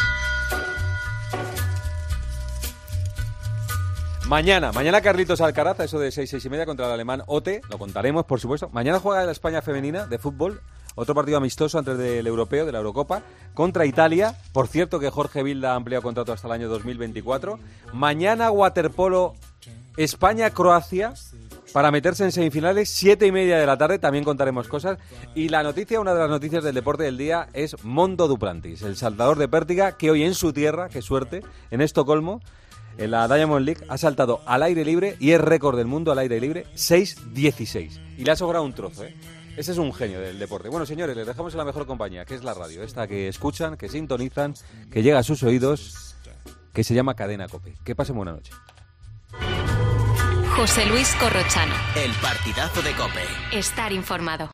Mañana Carlitos Alcaraz, a eso de 6:30 contra el alemán Ote. Lo contaremos, por supuesto. Mañana juega la España femenina de fútbol. Otro partido amistoso antes del europeo, de la Eurocopa, contra Italia. Por cierto que Jorge Vilda ha ampliado contrato hasta el año 2024. Mañana waterpolo España-Croacia para meterse en semifinales, 7:30 de la tarde. También contaremos cosas. Y una de las noticias del deporte del día es Mondo Duplantis, el saltador de pértiga que hoy en su tierra, qué suerte, en Estocolmo, en la Diamond League, ha saltado al aire libre y es récord del mundo al aire libre, 6:16. Y le ha sobrado un trozo, Ese es un genio del deporte. Bueno, señores, les dejamos en la mejor compañía, que es la radio, esta que escuchan, que sintonizan, que llega a sus oídos, que se llama Cadena COPE. Que pasen buena noche. José Luis Corrochano. El partidazo de COPE. Estar informado.